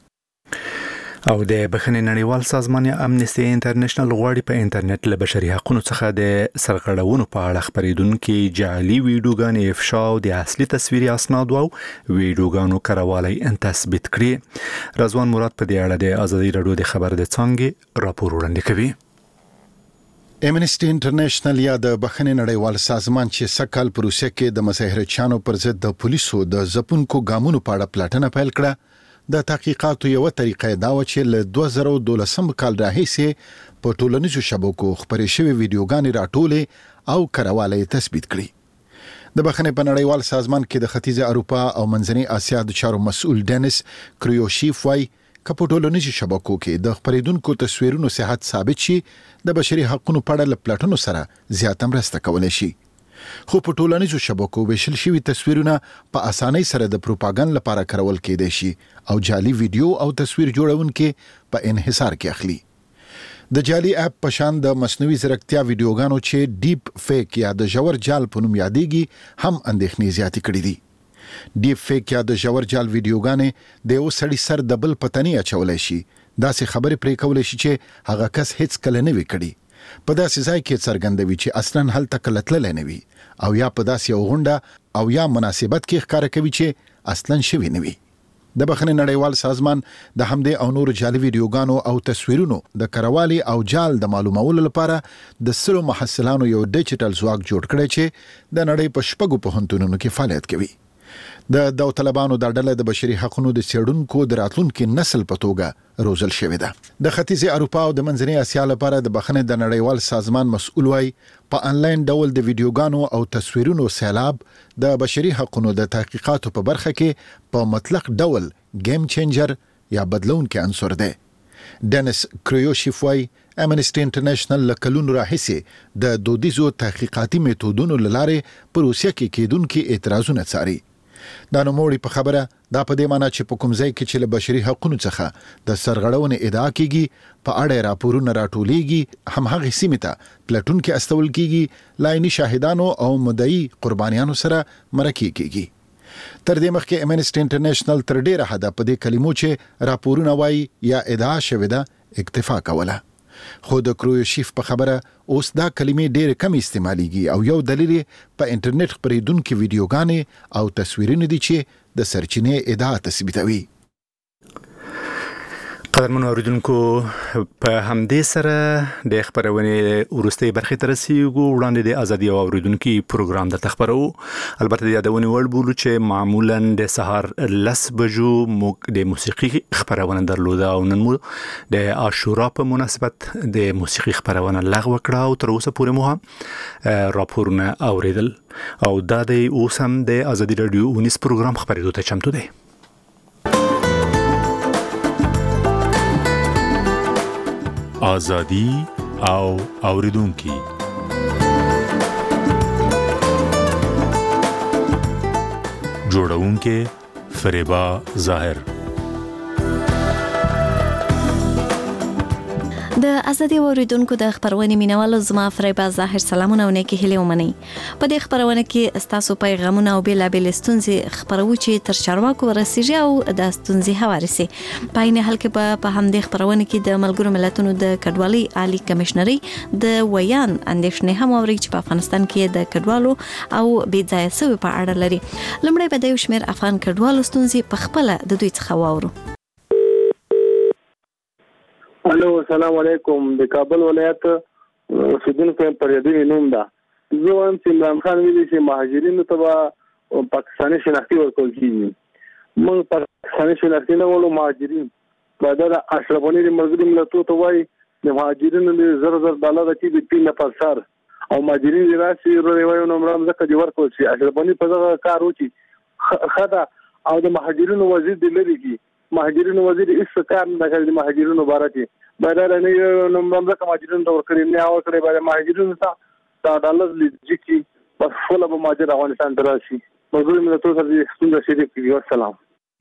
او د بخښنې نړیوال سازمان امنیستي انټرنیشنل غواړي په انټرنیټ له بشري حقوقو څخه د سرغړونو په اړه خبرېدونکو جعلي ویډیوګانې افشا او د اصلي تصویري اسناد او ویډیوګانو کاروالی تثبیت کړي. رضوان مراد په دې اړه د ازادي رادیو د خبر د څانګې راپور وړاندې کوي. امنیستي انټرنیشنل یا د بخښنې نړیوال سازمان چې سکهال په روسیه کې د مساهرچانو پر ضد د پولیسو د ځپونکو ګامونو په اړه پلټنه پیل کړه. د تحقیقاتو یو طریقه دا و چې له دوه زره دولسم کال راهیسې په ټولنیزو شبکو خبرې شوې ویډیوګانې راټولې او کاروالی تثبیت کړي. د بخښنې په نړیوال سازمان کې د ختیځه اروپا او منځنۍ اسیا د چارو مسؤل ډینیس کریوشیف وايي که په ټولنیزو شبکو کې د خپرېدونکو تصویرونو صحت ثابت شي د بشري حقوقو په اړه له پلاټونو سره زیاته مرسته کولی شي. خو په ټولنیزو شبکو ویشل شوي تصویرونه په اسانۍ سره د پروپاګاندا لپاره کارول کېدای شي او جعلي ویډیو او تصویر جوړونکي په انحصار کې اخلي. د جعلي اپ په شان د مصنوعي ځیرکتیا ویډیوګانو چې ډیپ فیک یا د ژور جال په نوم یادېږي هم اندېښنې زیاتې کړې دي. ډیپ فیک یا د ژور جال ویډیوګانې د یو سړي سر د بل پتنې اچولای شي، داسې خبرې پرې کولی شي چې هغه کس هیڅ کله نه وي کړي، په داسې ځای کې څرګندوي چې اصلاً هلته کله تللی نه وي، او یا په داسې یو غونډه او یا مناسبت کې ښکاره کوي چې اصلاً شوي نه وي. د بخښنې نړیوال سازمان د همدې او نورو جعلي ویډیوګانو او تصویرونو د کروالي او جال د معلومولو لپاره د سلو محصلانو یو ډیجیټل ځواک جوړ کړی چې د نړۍ په شپږو پوهنتونونو کې فعالیت کوي. د داوطلبانو د ډله د بشري حقوقو د څېړونکو د راتلونکي نسل په توګه روزل شوې ده. د ختیځې اروپا او د منځنۍ اسیا لپاره د بخښنې د نړیوال سازمان مسؤل وای په انلاین ډول د ویډیوګانو او تصویرونو سیلاب د بشري حقوقو د تحقیقاتو په برخه کې په مطلق ډول گیم چینجر یا بدلونکي عنصر دی. ډینس کریوشیف وای امنسټي انټرنیشنل لکلون راهیسې د دودیزو تحقیقاتي میتودونو لاره پر روسیه کې کېدونکي اعتراضونه څاري. دا نوموړي په خبره دا په دې معنی چې په کوم ځای کې چې له بشري حقوقو څخه د سرغړونې ادعا کیږي په اړه راپورونه راټولېږي، هم هغه سیمې ته پلټون کې استول کیږي، لایني شاهدانو او مدعي قربانیانو سره مرکه کیږي. تر دې مخکې امنسټي انټرنیشنل تر ډیره حده په دې کلمو چې راپورونه وایي یا ادعا شوې ده اکتفا کوله. خو د کرویشیف په خبره اوس دا کلمې ډېر کم استعماليږي او یو دلیل په انټرنیټ خپرېدونکو ویډیوګانې او تصویرونه دي چې د سرچینې ادعا تثبیتوي. قدرمنو اوریدونکو، په همدې سره د خبرونې وروستۍ برخې ته رسیږو. وړاندې د ازادي او اوریدونکو پروګرام د تخبرو البته د یادونې وړ بولو چې معمولا د سهار لس بجو موږ د موسیقي خبرونه درلوده او نن مو د عاشورا په مناسبت د موسیقي خبرونه لغوه کړه او تر اوسه پورې مو هم راپورونه اوریدل او دا د اوس هم د ازادي رادیو ونیس پروګرام خبرېدو ته چمتو دی. آزادی او اوریدونکي جوړونکي فریبا ظاهر. د ازادي اوریدونکو د خبرونه مینوالو زما فریبا ظاهر سلامونه او نیکی هیله ومني. په دې خبرونه کې استاسو پیغامونه او بیل بیل ستونزې خبرو چې تر چارواکو ورسیږي او د ستونزې حوارسي په عین حال کې په همدې خبرونه کې د ملګرو ملتونو د کډوالۍ عالی کمشنري د ویان اندېښنې هم اوري چې په افغانستان کې د کډوالو او بې ځایه سوي په اړه لري. لمړی به د یو شمېر افغان کډوالو ستونزې په خپل د دوی څخه واورو. الو السلام علیکم. د کابل ولایت اوسیدونکو پر دې نوم ده. زه وایم چې عمران خان ویلي چې مهاجرینو ته پاکستاني شناختی ورکول کیږي. موږ پاکستاني شناختی نه ولو مهاجرین بعد د اشرف غنی د ملګرو ملتونو ته وایي د مهاجرینو د زر زر ډالر چې د پین پر سر او مهاجرین راسي روي نو مرام زکه دی ورکول شي. اشرف غنی په دغه کار وکړي خدا او د مهاجرینو وزیر د لري کی مهاجرینو وزیر هیڅ کار نه کوي. د مهاجرینو بارته بدل نه نو موږ د مهاجرینو تور کړی نه او کړی باندې مهاجرینو ته دا ډالر لږی کی بس فل به مهاجر افغانستان ته راشي. مزور مې ته سره څنګه شریک کیږي. السلام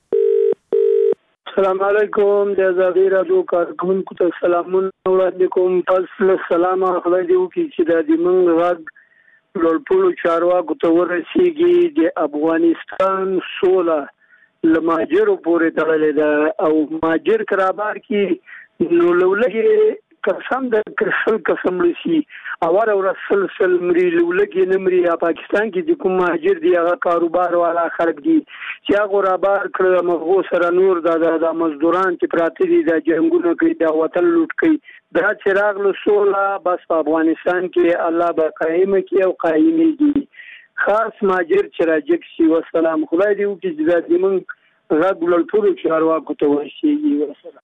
السلام علیکم. د ازادي رادیو کارکونکو ته سلامونه وړاندې کوم. تاسو له سلام خدای دې وکړي چې د دې موږ غږ لوړپوړو چارواکو ته ورسیږي. د افغانستان سوله لماجر پورې تړلې ده او ماجر کرابار کې نو لولګي قسم د کرسل قسم لسی اور اور سلسل مری لولګي نمري یا پاکستان کې د کوم ماجر دی هغه کاروبار والا خلک دي چې هغه رابار کړ مغو سره نور د مزدوران چې پراته دي د جنگونو کې د وطن لوټ کوي. دا چراغ له سولا بس په افغانستان کې الله به قائم کی او قائمي دي. خاص ماجر چې راجک شي. والسلام. خدای دې وکړي چې د موږ غږ ټول چارواکو ته ورشي. والسلام.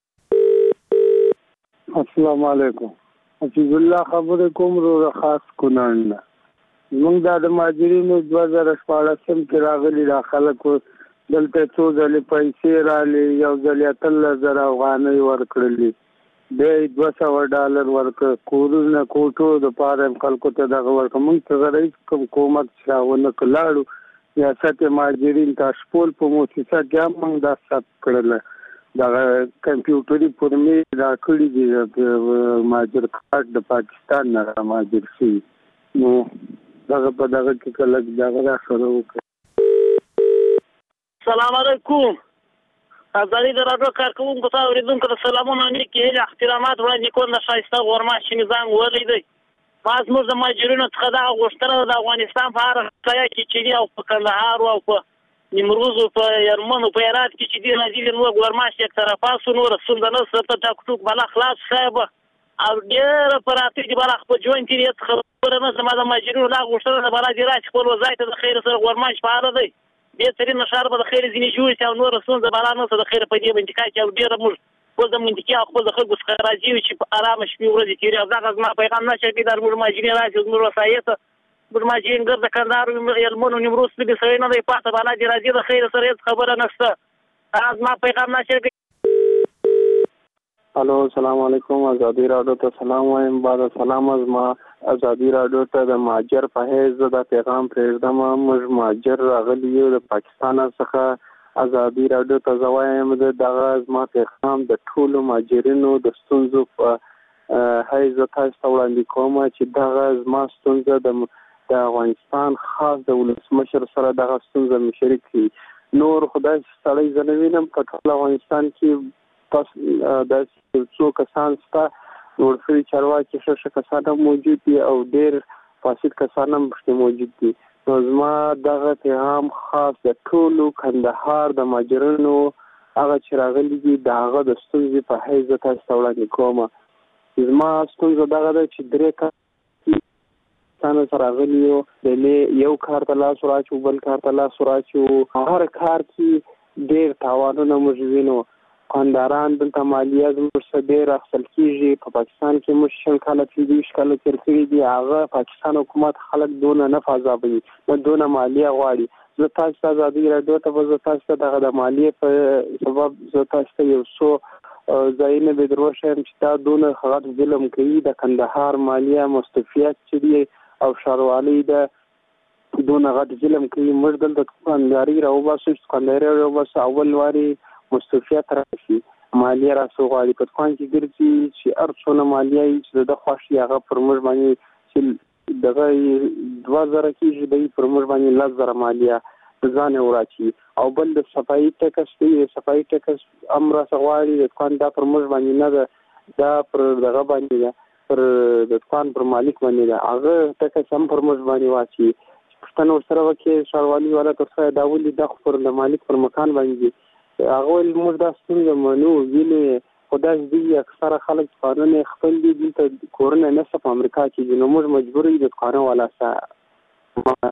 السلام علیکم. حفیظ الله خبر کوم رو خاص کونان موږ د ماجرینو دوه هزار شپږم کې راغلي داخله کو دلته څو ځلې پیسې رالي، یو ځل یې اتلس زره افغانۍ ورکړلې، بیا یې دوه سوه ډالر ورکړه. کورونه کوټو دپاره یې خلکو ته دغه ورکړه. موږ ته غرایز کوم کومک چې راونه که لاړو ریاست مهاجرین تاشپول په موسسه کې هم موږ دا ثبت کړله. دغه کمپیوټري فورمې راکړي دي د مهاجر کارت د پاکستان نه را مهاجر شوي. نو دغه په دغه کې که لږ دغه راسره وکړي. سلام علیکم. ازادي د راډیو کارکوونکو ته اورېدونکو ته سلامونه نیکې هیلې احترامات وړاندې کوم. د ښایسته غورماش چې مې زنګ وهلی دی، ما زموږ د مهاجرینو څخه دغه غوښتنه ده د افغانستان په هره ځای کې چې دي او په کندهار او په نیمروز او په یرمن او په هرات کې چې دي راځي نور غورماش یک طرفه سو نور ستونزه نشته. ته ټاک ټوک بلا خلاص صاحب او ډېره په راتګ دي بلا په جوین کې یې خبره نه زما د مهاجرینو لا غوښتنه ده بلا دې راشي خپل وضعیت د خیر سره غورماش فعال دی. بهترین ښار به د خیر ځینې جوړ شي او نور ستونزه بلا نشته د خیر په دې منطقه کې او ډېره موږ خپل د منطقې او خپل د خلکو څخه راځي چې په ارامه شپې ورځې تېري او دغه زما پیغام نشي کېدای. موږ مهاجرین راشي زموږ وسایط موږ مهاجرین ګرد د کندهار یلمن او نیمروز دې سړی نه دی پاته بالا دې راځي د خیر سره هېڅ خبره نشته. هغه زما پیغام نشي کېدای. الو سلام علیکم. ازادي راډیو ته سلام وایم. بعد سلام از ما ازادي راډیو ته د مهاجر په حیث د پیغام پرېږدم. موږ مهاجر راغلي یو د پاکستان څخه. ازادي راډیو ته زه وایم د دغه زما پیغام د ټولو مهاجرینو د ستونزو په حیث زه تاسو ته وړاندې کوم چې دغه زما ستونزه د افغانستان خاص د ولسمشر سره دغه ستونزه مې شریک کړي. نور خدای سړی زه نه وینم په ټول افغانستان کې تاسو داسې څو کسان شته لوړ چارواکي ښه ښه کسان هم موجود دي او ډېر فاسد کسان هم پکې موجود دي. نو زما دغه پیغام خاص د ټولو کندهار د مهاجرینو هغه چې راغلي دي د هغه د ستونزې په حیث زه تاسو ته وړاندې کوم. زما ستونزه دغه ده چې درې کسانو سره راغلي یو د یو کار ته لاس ور اچو بل کار ته لاس ور اچو. هر کار کې ډېر تاوانونه موږ وینو. کندهاران دلته مالیه زموږ څخه ډېر اخیستل کېږي. په پاکستان کې موږ شل کاله تېر شل کاله تېر کړي دي. هغه پاکستان حکومت خلک دونه نه فضابوي نه دونه مالیه غواړي. زه تاسو ته ازادي راډیو ته به زه تاسو ته دغه د مالیې په سبب زه تاسو ته یو څو ځایونه به در وښیم چې دا دونه غټ ظلم کوي. د کندهار مالیه مستوفیت چې دي او ښاروالۍ د دونه غټ ظلم کوي. موږ دلته دوکانداري راوباسو چې دوکانداري راوباسو اول واري مستوفیت راشي مالیه راسو غواړي. په دوکان کې ګرځي چې هر څونه مالیه یې چې د خوښ وي هغه پر موږ باندې چې دغه دوه زره کېږي دی پر موږ باندې لس زره مالیه د ځان یې وراچي. او بل د صفایي ټکس دی د صفایي ټکس هم راسه غواړي د دوکان دا پر موږ باندې نه ده دا پر دغه باندې ده پر د دوکان پر مالک باندې ده. هغه ټکس هم پر موږ باندې واچي. پوښتنه ورسره وکړي ښاروالي والا تر دا ولې دا خو پر د مالک پر مکان باندې دي. هغه ویل موږ دا ستونزه منو وینې خو داسې دي اکثره خلک دوکانونه یې خپل دي دلته کورونه نشته په امریکا کې دي. نو موږ مجبور یو د دوکانه والا سره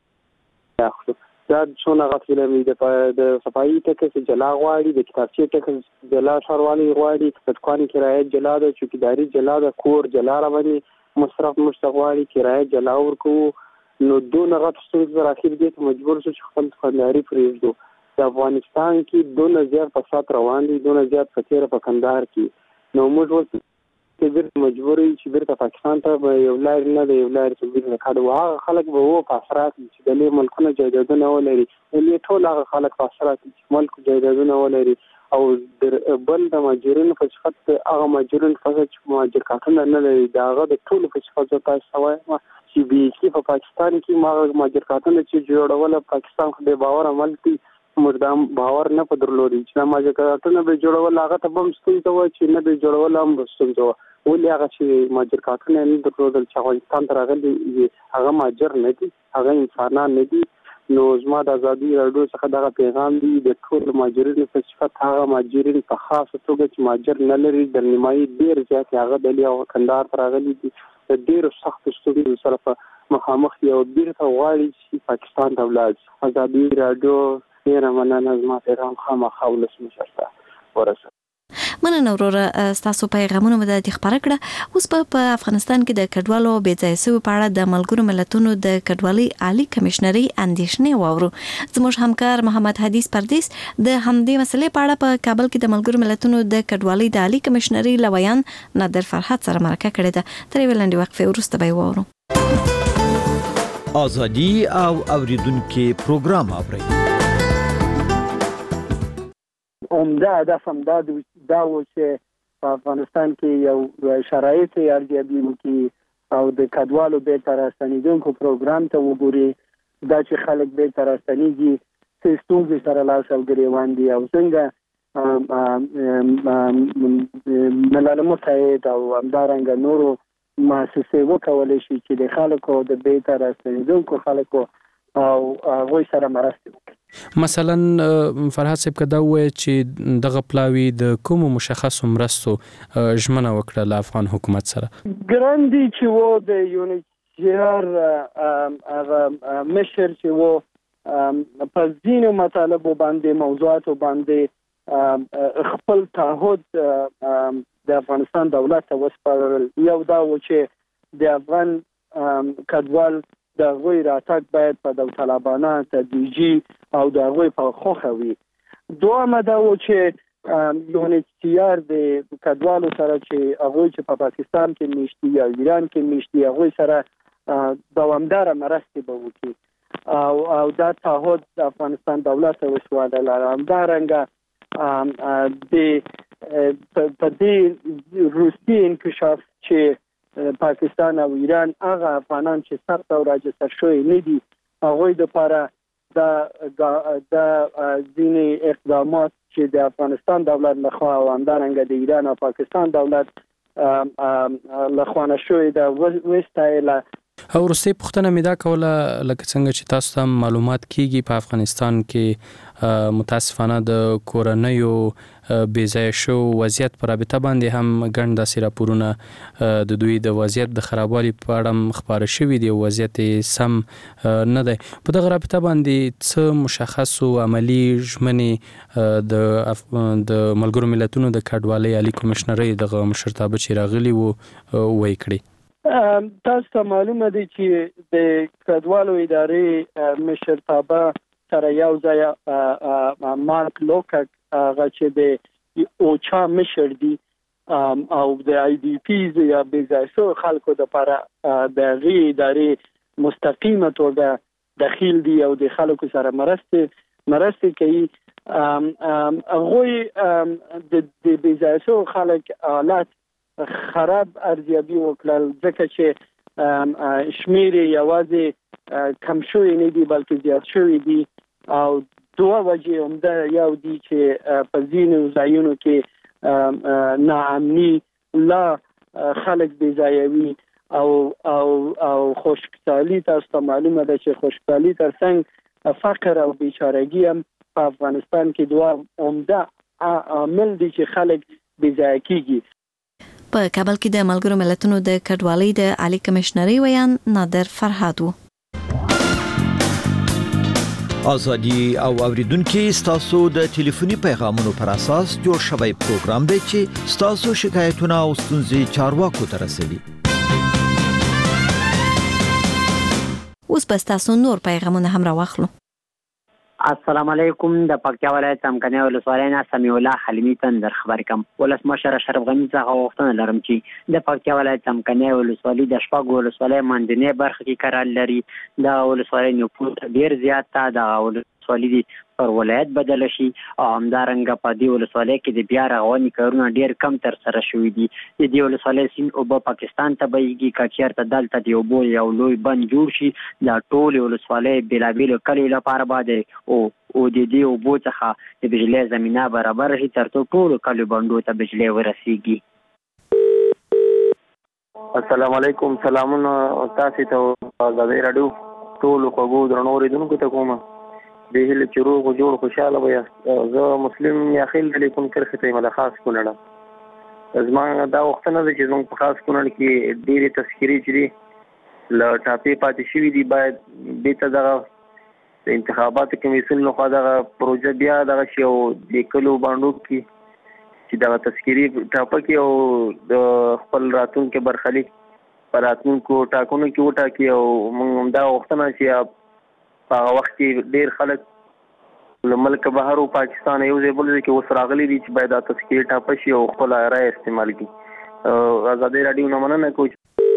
دا څونه غټ ظلم دی. د صفایي ټکس جلا غواړي د کتابچې ټکس جلا ښاروالۍ غواړي د دوکان کرایه جلا ده چوکیداري جلا ده کور جلا راوړي مصرف موږ ته غواړي کرایه جلا ورکوو. نو دونه غټ ستونزه راخیر دي چې مجبور شو چې خپل دوکانداري پرېږدو. د افغانستان کې دونه زیات فساد روان دي دونه زیات په تېره په کندهار کې. نو موږ اوس بیرته مجبور یو چې بیرته پاکستان ته به یو لارې نه ده یو لارې ته بیرته کاډو. هغه خلک به و په اثرات چې د لوی ملکونه جایدادونه ولري د ټول هغه خلک په اثرات چې ملک جایدادونه ولري. او بل د مهاجرینو په صفت هغه مهاجرین چې مهاجر کارتونه نه لري د هغه د ټولو په صفت زه تاسو ته وایم چې بیخي په پاکستان کې ما مهاجر کارتونه چې جوړول پاکستان خو بې باور عمل کوي. موږ دا باور نه په درلودي چې دا مهاجر کارتونه به جوړول هغه ته به هم ستونزه وه چې نه به جوړول هم به ستونزه وه. ولې هغه چې مهاجر کارتونه نه درلودل چې افغانستان ته راغلي هغه مهاجر نه دي هغه انسانان نه دي. نو زما د ازادي راډیو څخه دغه پیغام دی د ټولو مهاجرینو په صفت هغه مهاجرین په خاصه توګه چې مهاجر نه لري د نیمایي ډېر زیات هغه د لیو کندهار ته راغلي دي د ډېرو سختو ستونزو سره په مخامخ دي او بیرته غواړي چې پاکستان ته ولاړ شي. ازادي راډیو ډېره مننه زما پیغام خامخا ولسمشر ته ورسوي. مننه وروره تاسو پیغامونه مده د خبره کړه. اوس په افغانستان کې د کډوالو بې ځای سوي په اړه د ملګرو ملتونو د کډوالۍ عالی کمشنري اندېښنې واورو. زموږ همکار محمد حدیث پردیس د همدې مسلې په اړه په کابل کې د ملګرو ملتونو د کډوالۍ د عالی کمشنري لویان نادر فرحت سره مرکه کړې ده. ترې ولندې وقفه وروسته به واورو. ازادي او اوریدونکو پروګرام اوري. عمده هدف هم دا دا و چې په افغانستان کې یو شرایط ارزیابي وکړي او د کډوالو بیرته راستنېدونکو پروګرام ته وګوري، دا چې خلک بیرته راستنېږي څه ستونزې سره لاس او ګریوان دي او څنګه ملل متحد او همدارنګه نورو مؤسسې وکولی شي چې د خلکو د بیرته راستنېدونکو خلکو او هغوی سره مرسته وکړي. مثلا فرحات صاحب کدا وای چې دغه پلاوی د کوم مشخصو مرستو ژمنه وکړه له افغان حکومت سره؟ ګراندي چې وو د یونیچر هغه مشر چې وو په ځینو مطالبو باندې موضوعاتو باندې خپل تعهد د افغانستان دولت ته وسپارل. یو دا و چې د افغان کډوال د غوی راتګ باید په داوطلبانه تدریجي او د غوی په خوخه وي. دومره دا و چې یونیچر د کډوالو سره چې هغوی چې په پاکستان کې میشتي یا ایران کې میشتي هغوی سره دوامداره مرستې به وکړي او او دا تعهد د افغانستان دولت ته وسپارل. همدارنګه د په دې روسي انکشاف چې پاکستان او ایران هغه افغانان چې ثبت او راجستر شوی نه دي هغوی دپاره د د ځینې اقدامات چې د افغانستان دولت لخوا او همدارنګه د ایران او پاکستان دولت لخوا نه شوی د وستایله. او وروستۍ پوښتنه مې دا کوله لکه څنګه چې تاسو ته معلومات کیږي په افغانستان کې متاسفانه د کورنیو بې ځایه شو وضعیت په رابطه باندې هم ګڼ داسې راپورونه د دوی د وضعیت د خرابوالي په اړه هم خپاره شوي دي او وضعیت سم نه دی. په دغه رابطه باندې څه مشخصو عملي ژمنې د د ملګرو ملتونو د کډوالۍ عالي کمشنرۍ دغه مشرتابه چې راغلي وو وایي کړي؟ تاسو ته معلومه دی چې د کډوالو ادارې مشرتابه سره یو ځای مارک لوکک هغه چې د اوچا مشر دی او د آی ډي پیز یا بې ځای شوو خلکو دپاره د هغې ادارې مستقیمه توګه دخیل دي او د خلکو سره مرستې مرستې کوي. هغوی د بې ځای شوو خلک حالات خراب ارزیابي وکړل ځکه چې شمیر یوازې کم شوی نه دی بلکې زیات شوی دی او دوه وجې عمده یو دی چې په ځینو ځایونو کې ناامني لا خلک بې ځایه وي او او او خشکسالي. تاسو ته معلومه ده چې خشکسالي تر څنګ فقر او بیچارګي هم په افغانستان کې دوه عمده عامل دي چې خلک بې ځایه کیږي. په کابل کې د ملګرو ملتونو د کډوالۍ د عالی کمشنري ویان نادر فرحات وو. ازادي او اوریدونکو تاسو د ټلیفوني پیغامونو پر اساس جوړ شوی پروګرام دی چې تاسو شکایتونه او ستونزې چارواکو ته رسوي. اوس به تاسو نور پیغامونه هم راوخلو. السلام علیکم. د پکتیا ولایت څمکنیو ولسوالۍ نه سمیع الله حلیمي تندر خبر کوم. ولسمشر اشرف غني څخه غوښتنه لرم چې د پکتیا ولایت څمکنیو ولسوالۍ د شپږو ولسوالۍ منځنۍ برخه کې قرار لري. د ولسوالۍ نفوس ډیر زیات ده. د ولسوالۍ پر ولایت بدل شي او همدارنګه په دې ولسوالۍ کې د بیا رغونې کارونه ډیر کم تر سره شوي دي. د دې ولسوالۍ سیند اوبه پاکستان ته بهیږي. که چېرته دلته د اوبو یو لوی بند جوړ شي دا ټولې ولسوالۍ بېلابېلو کلیو لپاره به او او د دې اوبو څخه د بجلۍ زمینه برابر شي تر څو ټولو کلیو بندو ته بجلۍ ورسیږي. السلام علیکم. سلامونه تاسو ته ازادي راډیو ټولو خوږو درنو اوریدونکو ته کوم به هله چې روغ جوړ خوشاله وي. زه مسلم یا خیل د کوم کرخه ته مله خاص کونړه زما دا وختونه چې زموږ په خاص کونړ کې ډېرې تذکیري چې له ټاپې پاتې شوي دي باید بیرته دغه د انتخاباتو کمیسیون لخوا دغه پروژه بیا دغه شي او د کلو باندو کې چې دا تذکيري ټاپکي او د خپل راتلونکو برخلیک پر راتلونکو ټاکنو کې وټاکي او موږ دا وختونه چې په وخت کې ډېر خلک له ملک بهر او پاکستان یو ځای بل ځای کې اوس راغلي دي چې باید دا تذکيري ټاپه شي او خپل رائے استعمال کړي. ازادي رادیو نه مننه کوم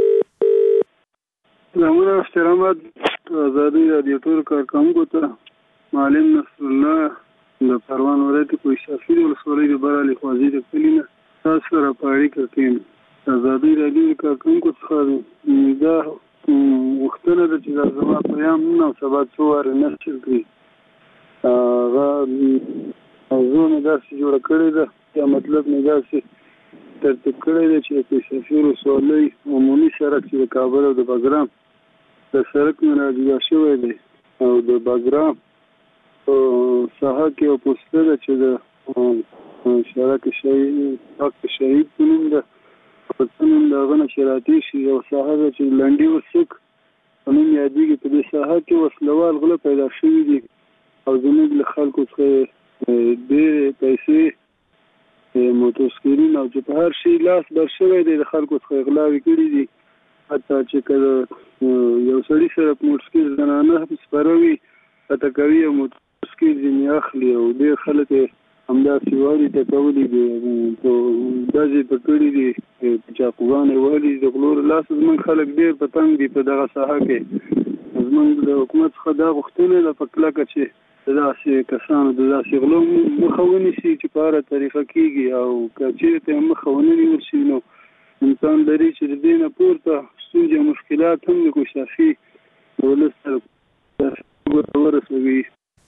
زموږ احترامات ازادي رادیو ټول کارکونکو ته معلم نصر الله د پروان ولایت کوی شافعي ولسوالۍ د برالی خوازي د کلینه تاسو سره پاړی کوي. ازادي رادیو کارکونکو څخه دا وختونه د چې زما پیغام نو سبا څو ور نشل کړی هغه زونه داسې جوړ کړی ده یا مطلب نه داسې ترتیب کړی دی چې کوی شافعي ولسوالۍ عمومي سړک چې د کابل او د بګرام د سړک نه راجګا شوی دی او د بګرام په ساحه کې یو پوسټر ده چې د شارک شهید حق شهید په نوم ده په نوم د هغه نه چې راتېر شي یو ساحه ده چې لنډي وسک په نوم یادېږي. په دې ساحه کې وسلوال غله پیدا شوي دي او زموږ له خلکو څخه ډېرې پیسې موټرسکرین او چې په هر شي لاس بر شوی دی د خلکو څخه غلاوې کړي دي. حتی چې کله یو سړي سره په موټرسکر زنانه سپاره وي پته کوي او موټرسکر ځینې اخلي او ډېر خلک همداسې والي ته کولی دي داسې په کړي دي په چاقوګانې والي د غلو لاس زموږ خلک ډېر په تنګ دي په دغه ساحه کې. زموږ د حکومت څخه دا غوښتنه ده په کلکه چې د داسې کسانو د داسې غلو مخه ونیسي چې په هره طریقه کېږي او که چېرته یې مخه ونه نیول شي نو امکان لري چې د دې نه پورته ستونزې او مشکلات هم د کوشافي ولس سره ورسوي.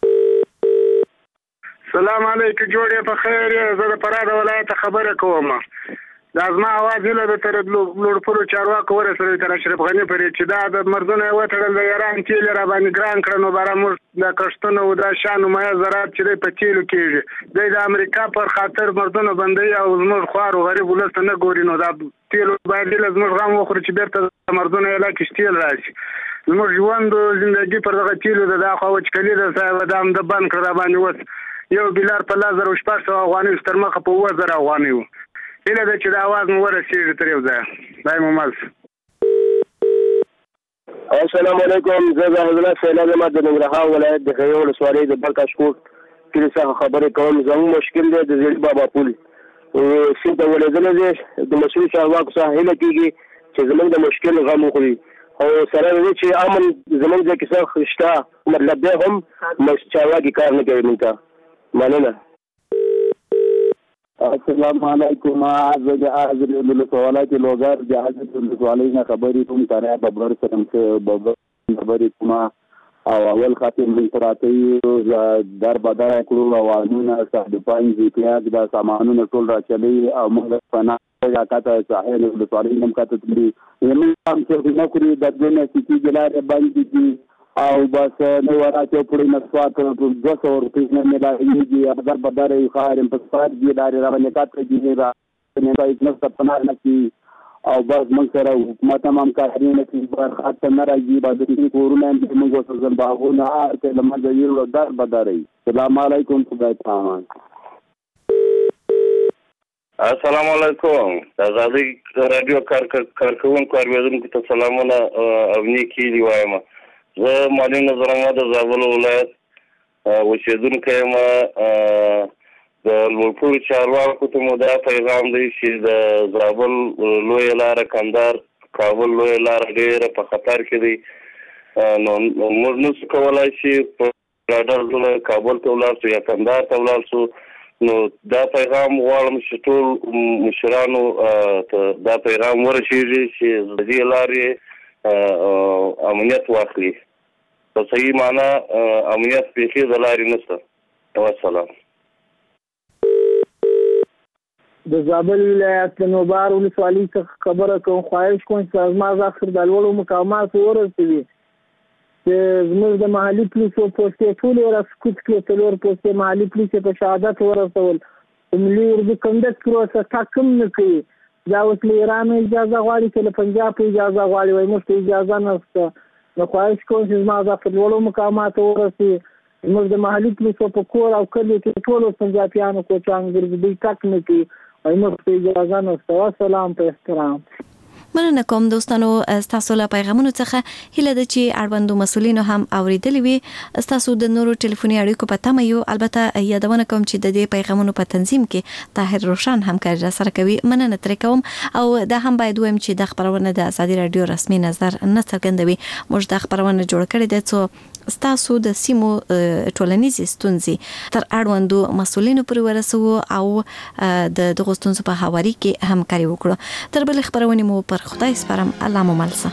سلام علیکم جوړې په خیر یم. زه د فراه د ولایت خبره کوم. دا زما اواز هیله ده تر لوړپوړو چارواکو ورسوي تر اشرف غني پورې چې دا د مردونه یې وتړل د ایران تیل یې راباندې ګران کړه نو باره موږ دا کښتونه او دا شان مایع زراعت چې دی په تیلو کېږي دی د امریکا پر خاطر مردونه بندوي او زموږ خوار او غریب ولس ته نه ګوري نو دا تیلو باید هیله زموږ غم وخوري چې بېرته د مردونه علاقې تیل راشي. زموږ ژوند او زندګي پر دغه تیلو د دا خوا وچکلي ده صاحب دا هم د بند کړه راباندې اوس یو بیلار په لس زره شپږ سوه افغانۍ تر مخه په اووه زره افغانۍ وو. هیله ده چې د اواز مو ورسېږي تر یو ځایه. خدای مو مل السلام علیکم. زه زاهد الله سیلاب یم د ننګرهار ولایت د خیو ولسوالۍ د بلکاشکوټ کلي څخه خبرې کوم. زموږ مشکل دی د زیړي بابا پل سیند ته ولېدلی دی. د مسؤلو چارواکو څخه هیله کېږي چې زموږ د مشکل غم وخوري او سره د دې چې امن زموږ ځای کې څه شته مطلب دی هم چارواکي کار نه کوي موږ ته. مننه. السلام علیکم. از از ولسوالۍ کې لوګر د حضرت ولسوالۍ نه خبرې کوم ترې په بلر سره په خبرې کوم او اول خاطر من تراته در بدر کړو او انونه صاحب پنځه کې دا سامانونه ټول راچلي او موږ فنا یا کاته ساحل ولسوالۍ نم کاته دي یم هم څه نه کړی د دې سيتي جلاره باندې دي او بس نو راته پړې نسوات په دوه سوه روپۍ نه ملایږي در بدر یو خار په سپار دي داري راغلی کاته دي را نه پای نه ستنه نه کی او بس موږ سره حکومت هم همکاري نه کوي برخه نه راځي بعد دې کورونه موږ وسه ځل باغونه ارته لمه یو در بدر. السلام علیکم خدای پامان. السلام علیکم. آزادی رادیو کارکونکو اوریدونکو ته سلامونه او نیکی دی وایم. زه معلم نظر احمد د زابل ولایت اوسېدونکی یم. د لوړپوړو چارواکو ته مو دا پیغام دی چې د زابل لویه لاره کندهار کابل لویه لاره ډېره په خطر کې دی نو موږ نشو کولی چې په ډاډه کابل ته ولاړ شو یا کندهار ته ولاړ شو. نو دا پیغام غواړم چې ټول مشرانو ته دا پیغام ورسېږي چې د دې لارې امنیت واخلي. په صحیح معنا امنیت بیخي د لارې نشته. والسلام. د زابل ولایت د نوبار ولسوالۍ څخه خبره کوم. خواهش کوم چې زما ذخر د لوړو مقاماتو ورسوي چې زموږ د محلي پولیسو پوستې ټولې راسکوت کړي څلور پوستې محلي پولیسو په شهادت ورسول. ملي اردو کنډک پروسه ټاکم نه کوي. دا اوس له ایران اجازه غواړي چې له پنجاب اجازه غواړي وایي موږ ته اجازه نشته. نو خواهش کوم چې زما ذخر د لوړو مقاماتو ورسوي موږ د محلي پولیسو په کور او کلي کې ټولو پنجابیانو کوچیان ګرځي ټک نه کوي او موږ ته اجازه نشته. سلام په احترام. مننه کوم دوستانو تاسو له پیغامونو څخه هیله ده چې اړوندو مسولینو هم اوریدلی وي. تاسو د نورو ټلیفوني اړیکو په تمه یو. البته یادونه کوم چې د دې پیغامونو په تنظیم کې طاهر روشن همکاري را سره کوي. مننه ترې کوم او دا هم باید وایم چې د خبرونه د ازادي رادیو رسمي نظر نه څرګندوي. موږ د خبرونه جوړ کړی د څو ستاسو د سیمو ټولنیزې ستونزې تر اړوندو مسولینو پورې ورسوو او د دغو ستونزو په هواري کې همکاري وکړو. تر بل خبرونه مو پر خدای سپارم. الله مو ملسه.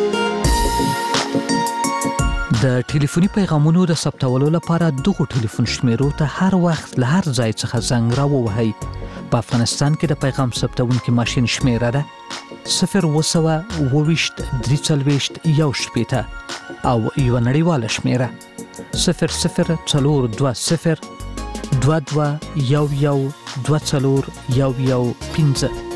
د ټلیفوني پیغامونو د ثبتولو لپاره دغه ټلیفون شمیرو ته هر وخت له هر ځای څخه زنګ راووهئ. په افغانستان کې د پیغام ثبتونکي ماشین شمیره ده صفر وسوه اوويشت درې څلوېښت یو شپېته او یو نړیواله شمیره صفر صفر څلور دوه صفر دوه دوه یو یو دوه څلور یو یو پنځه.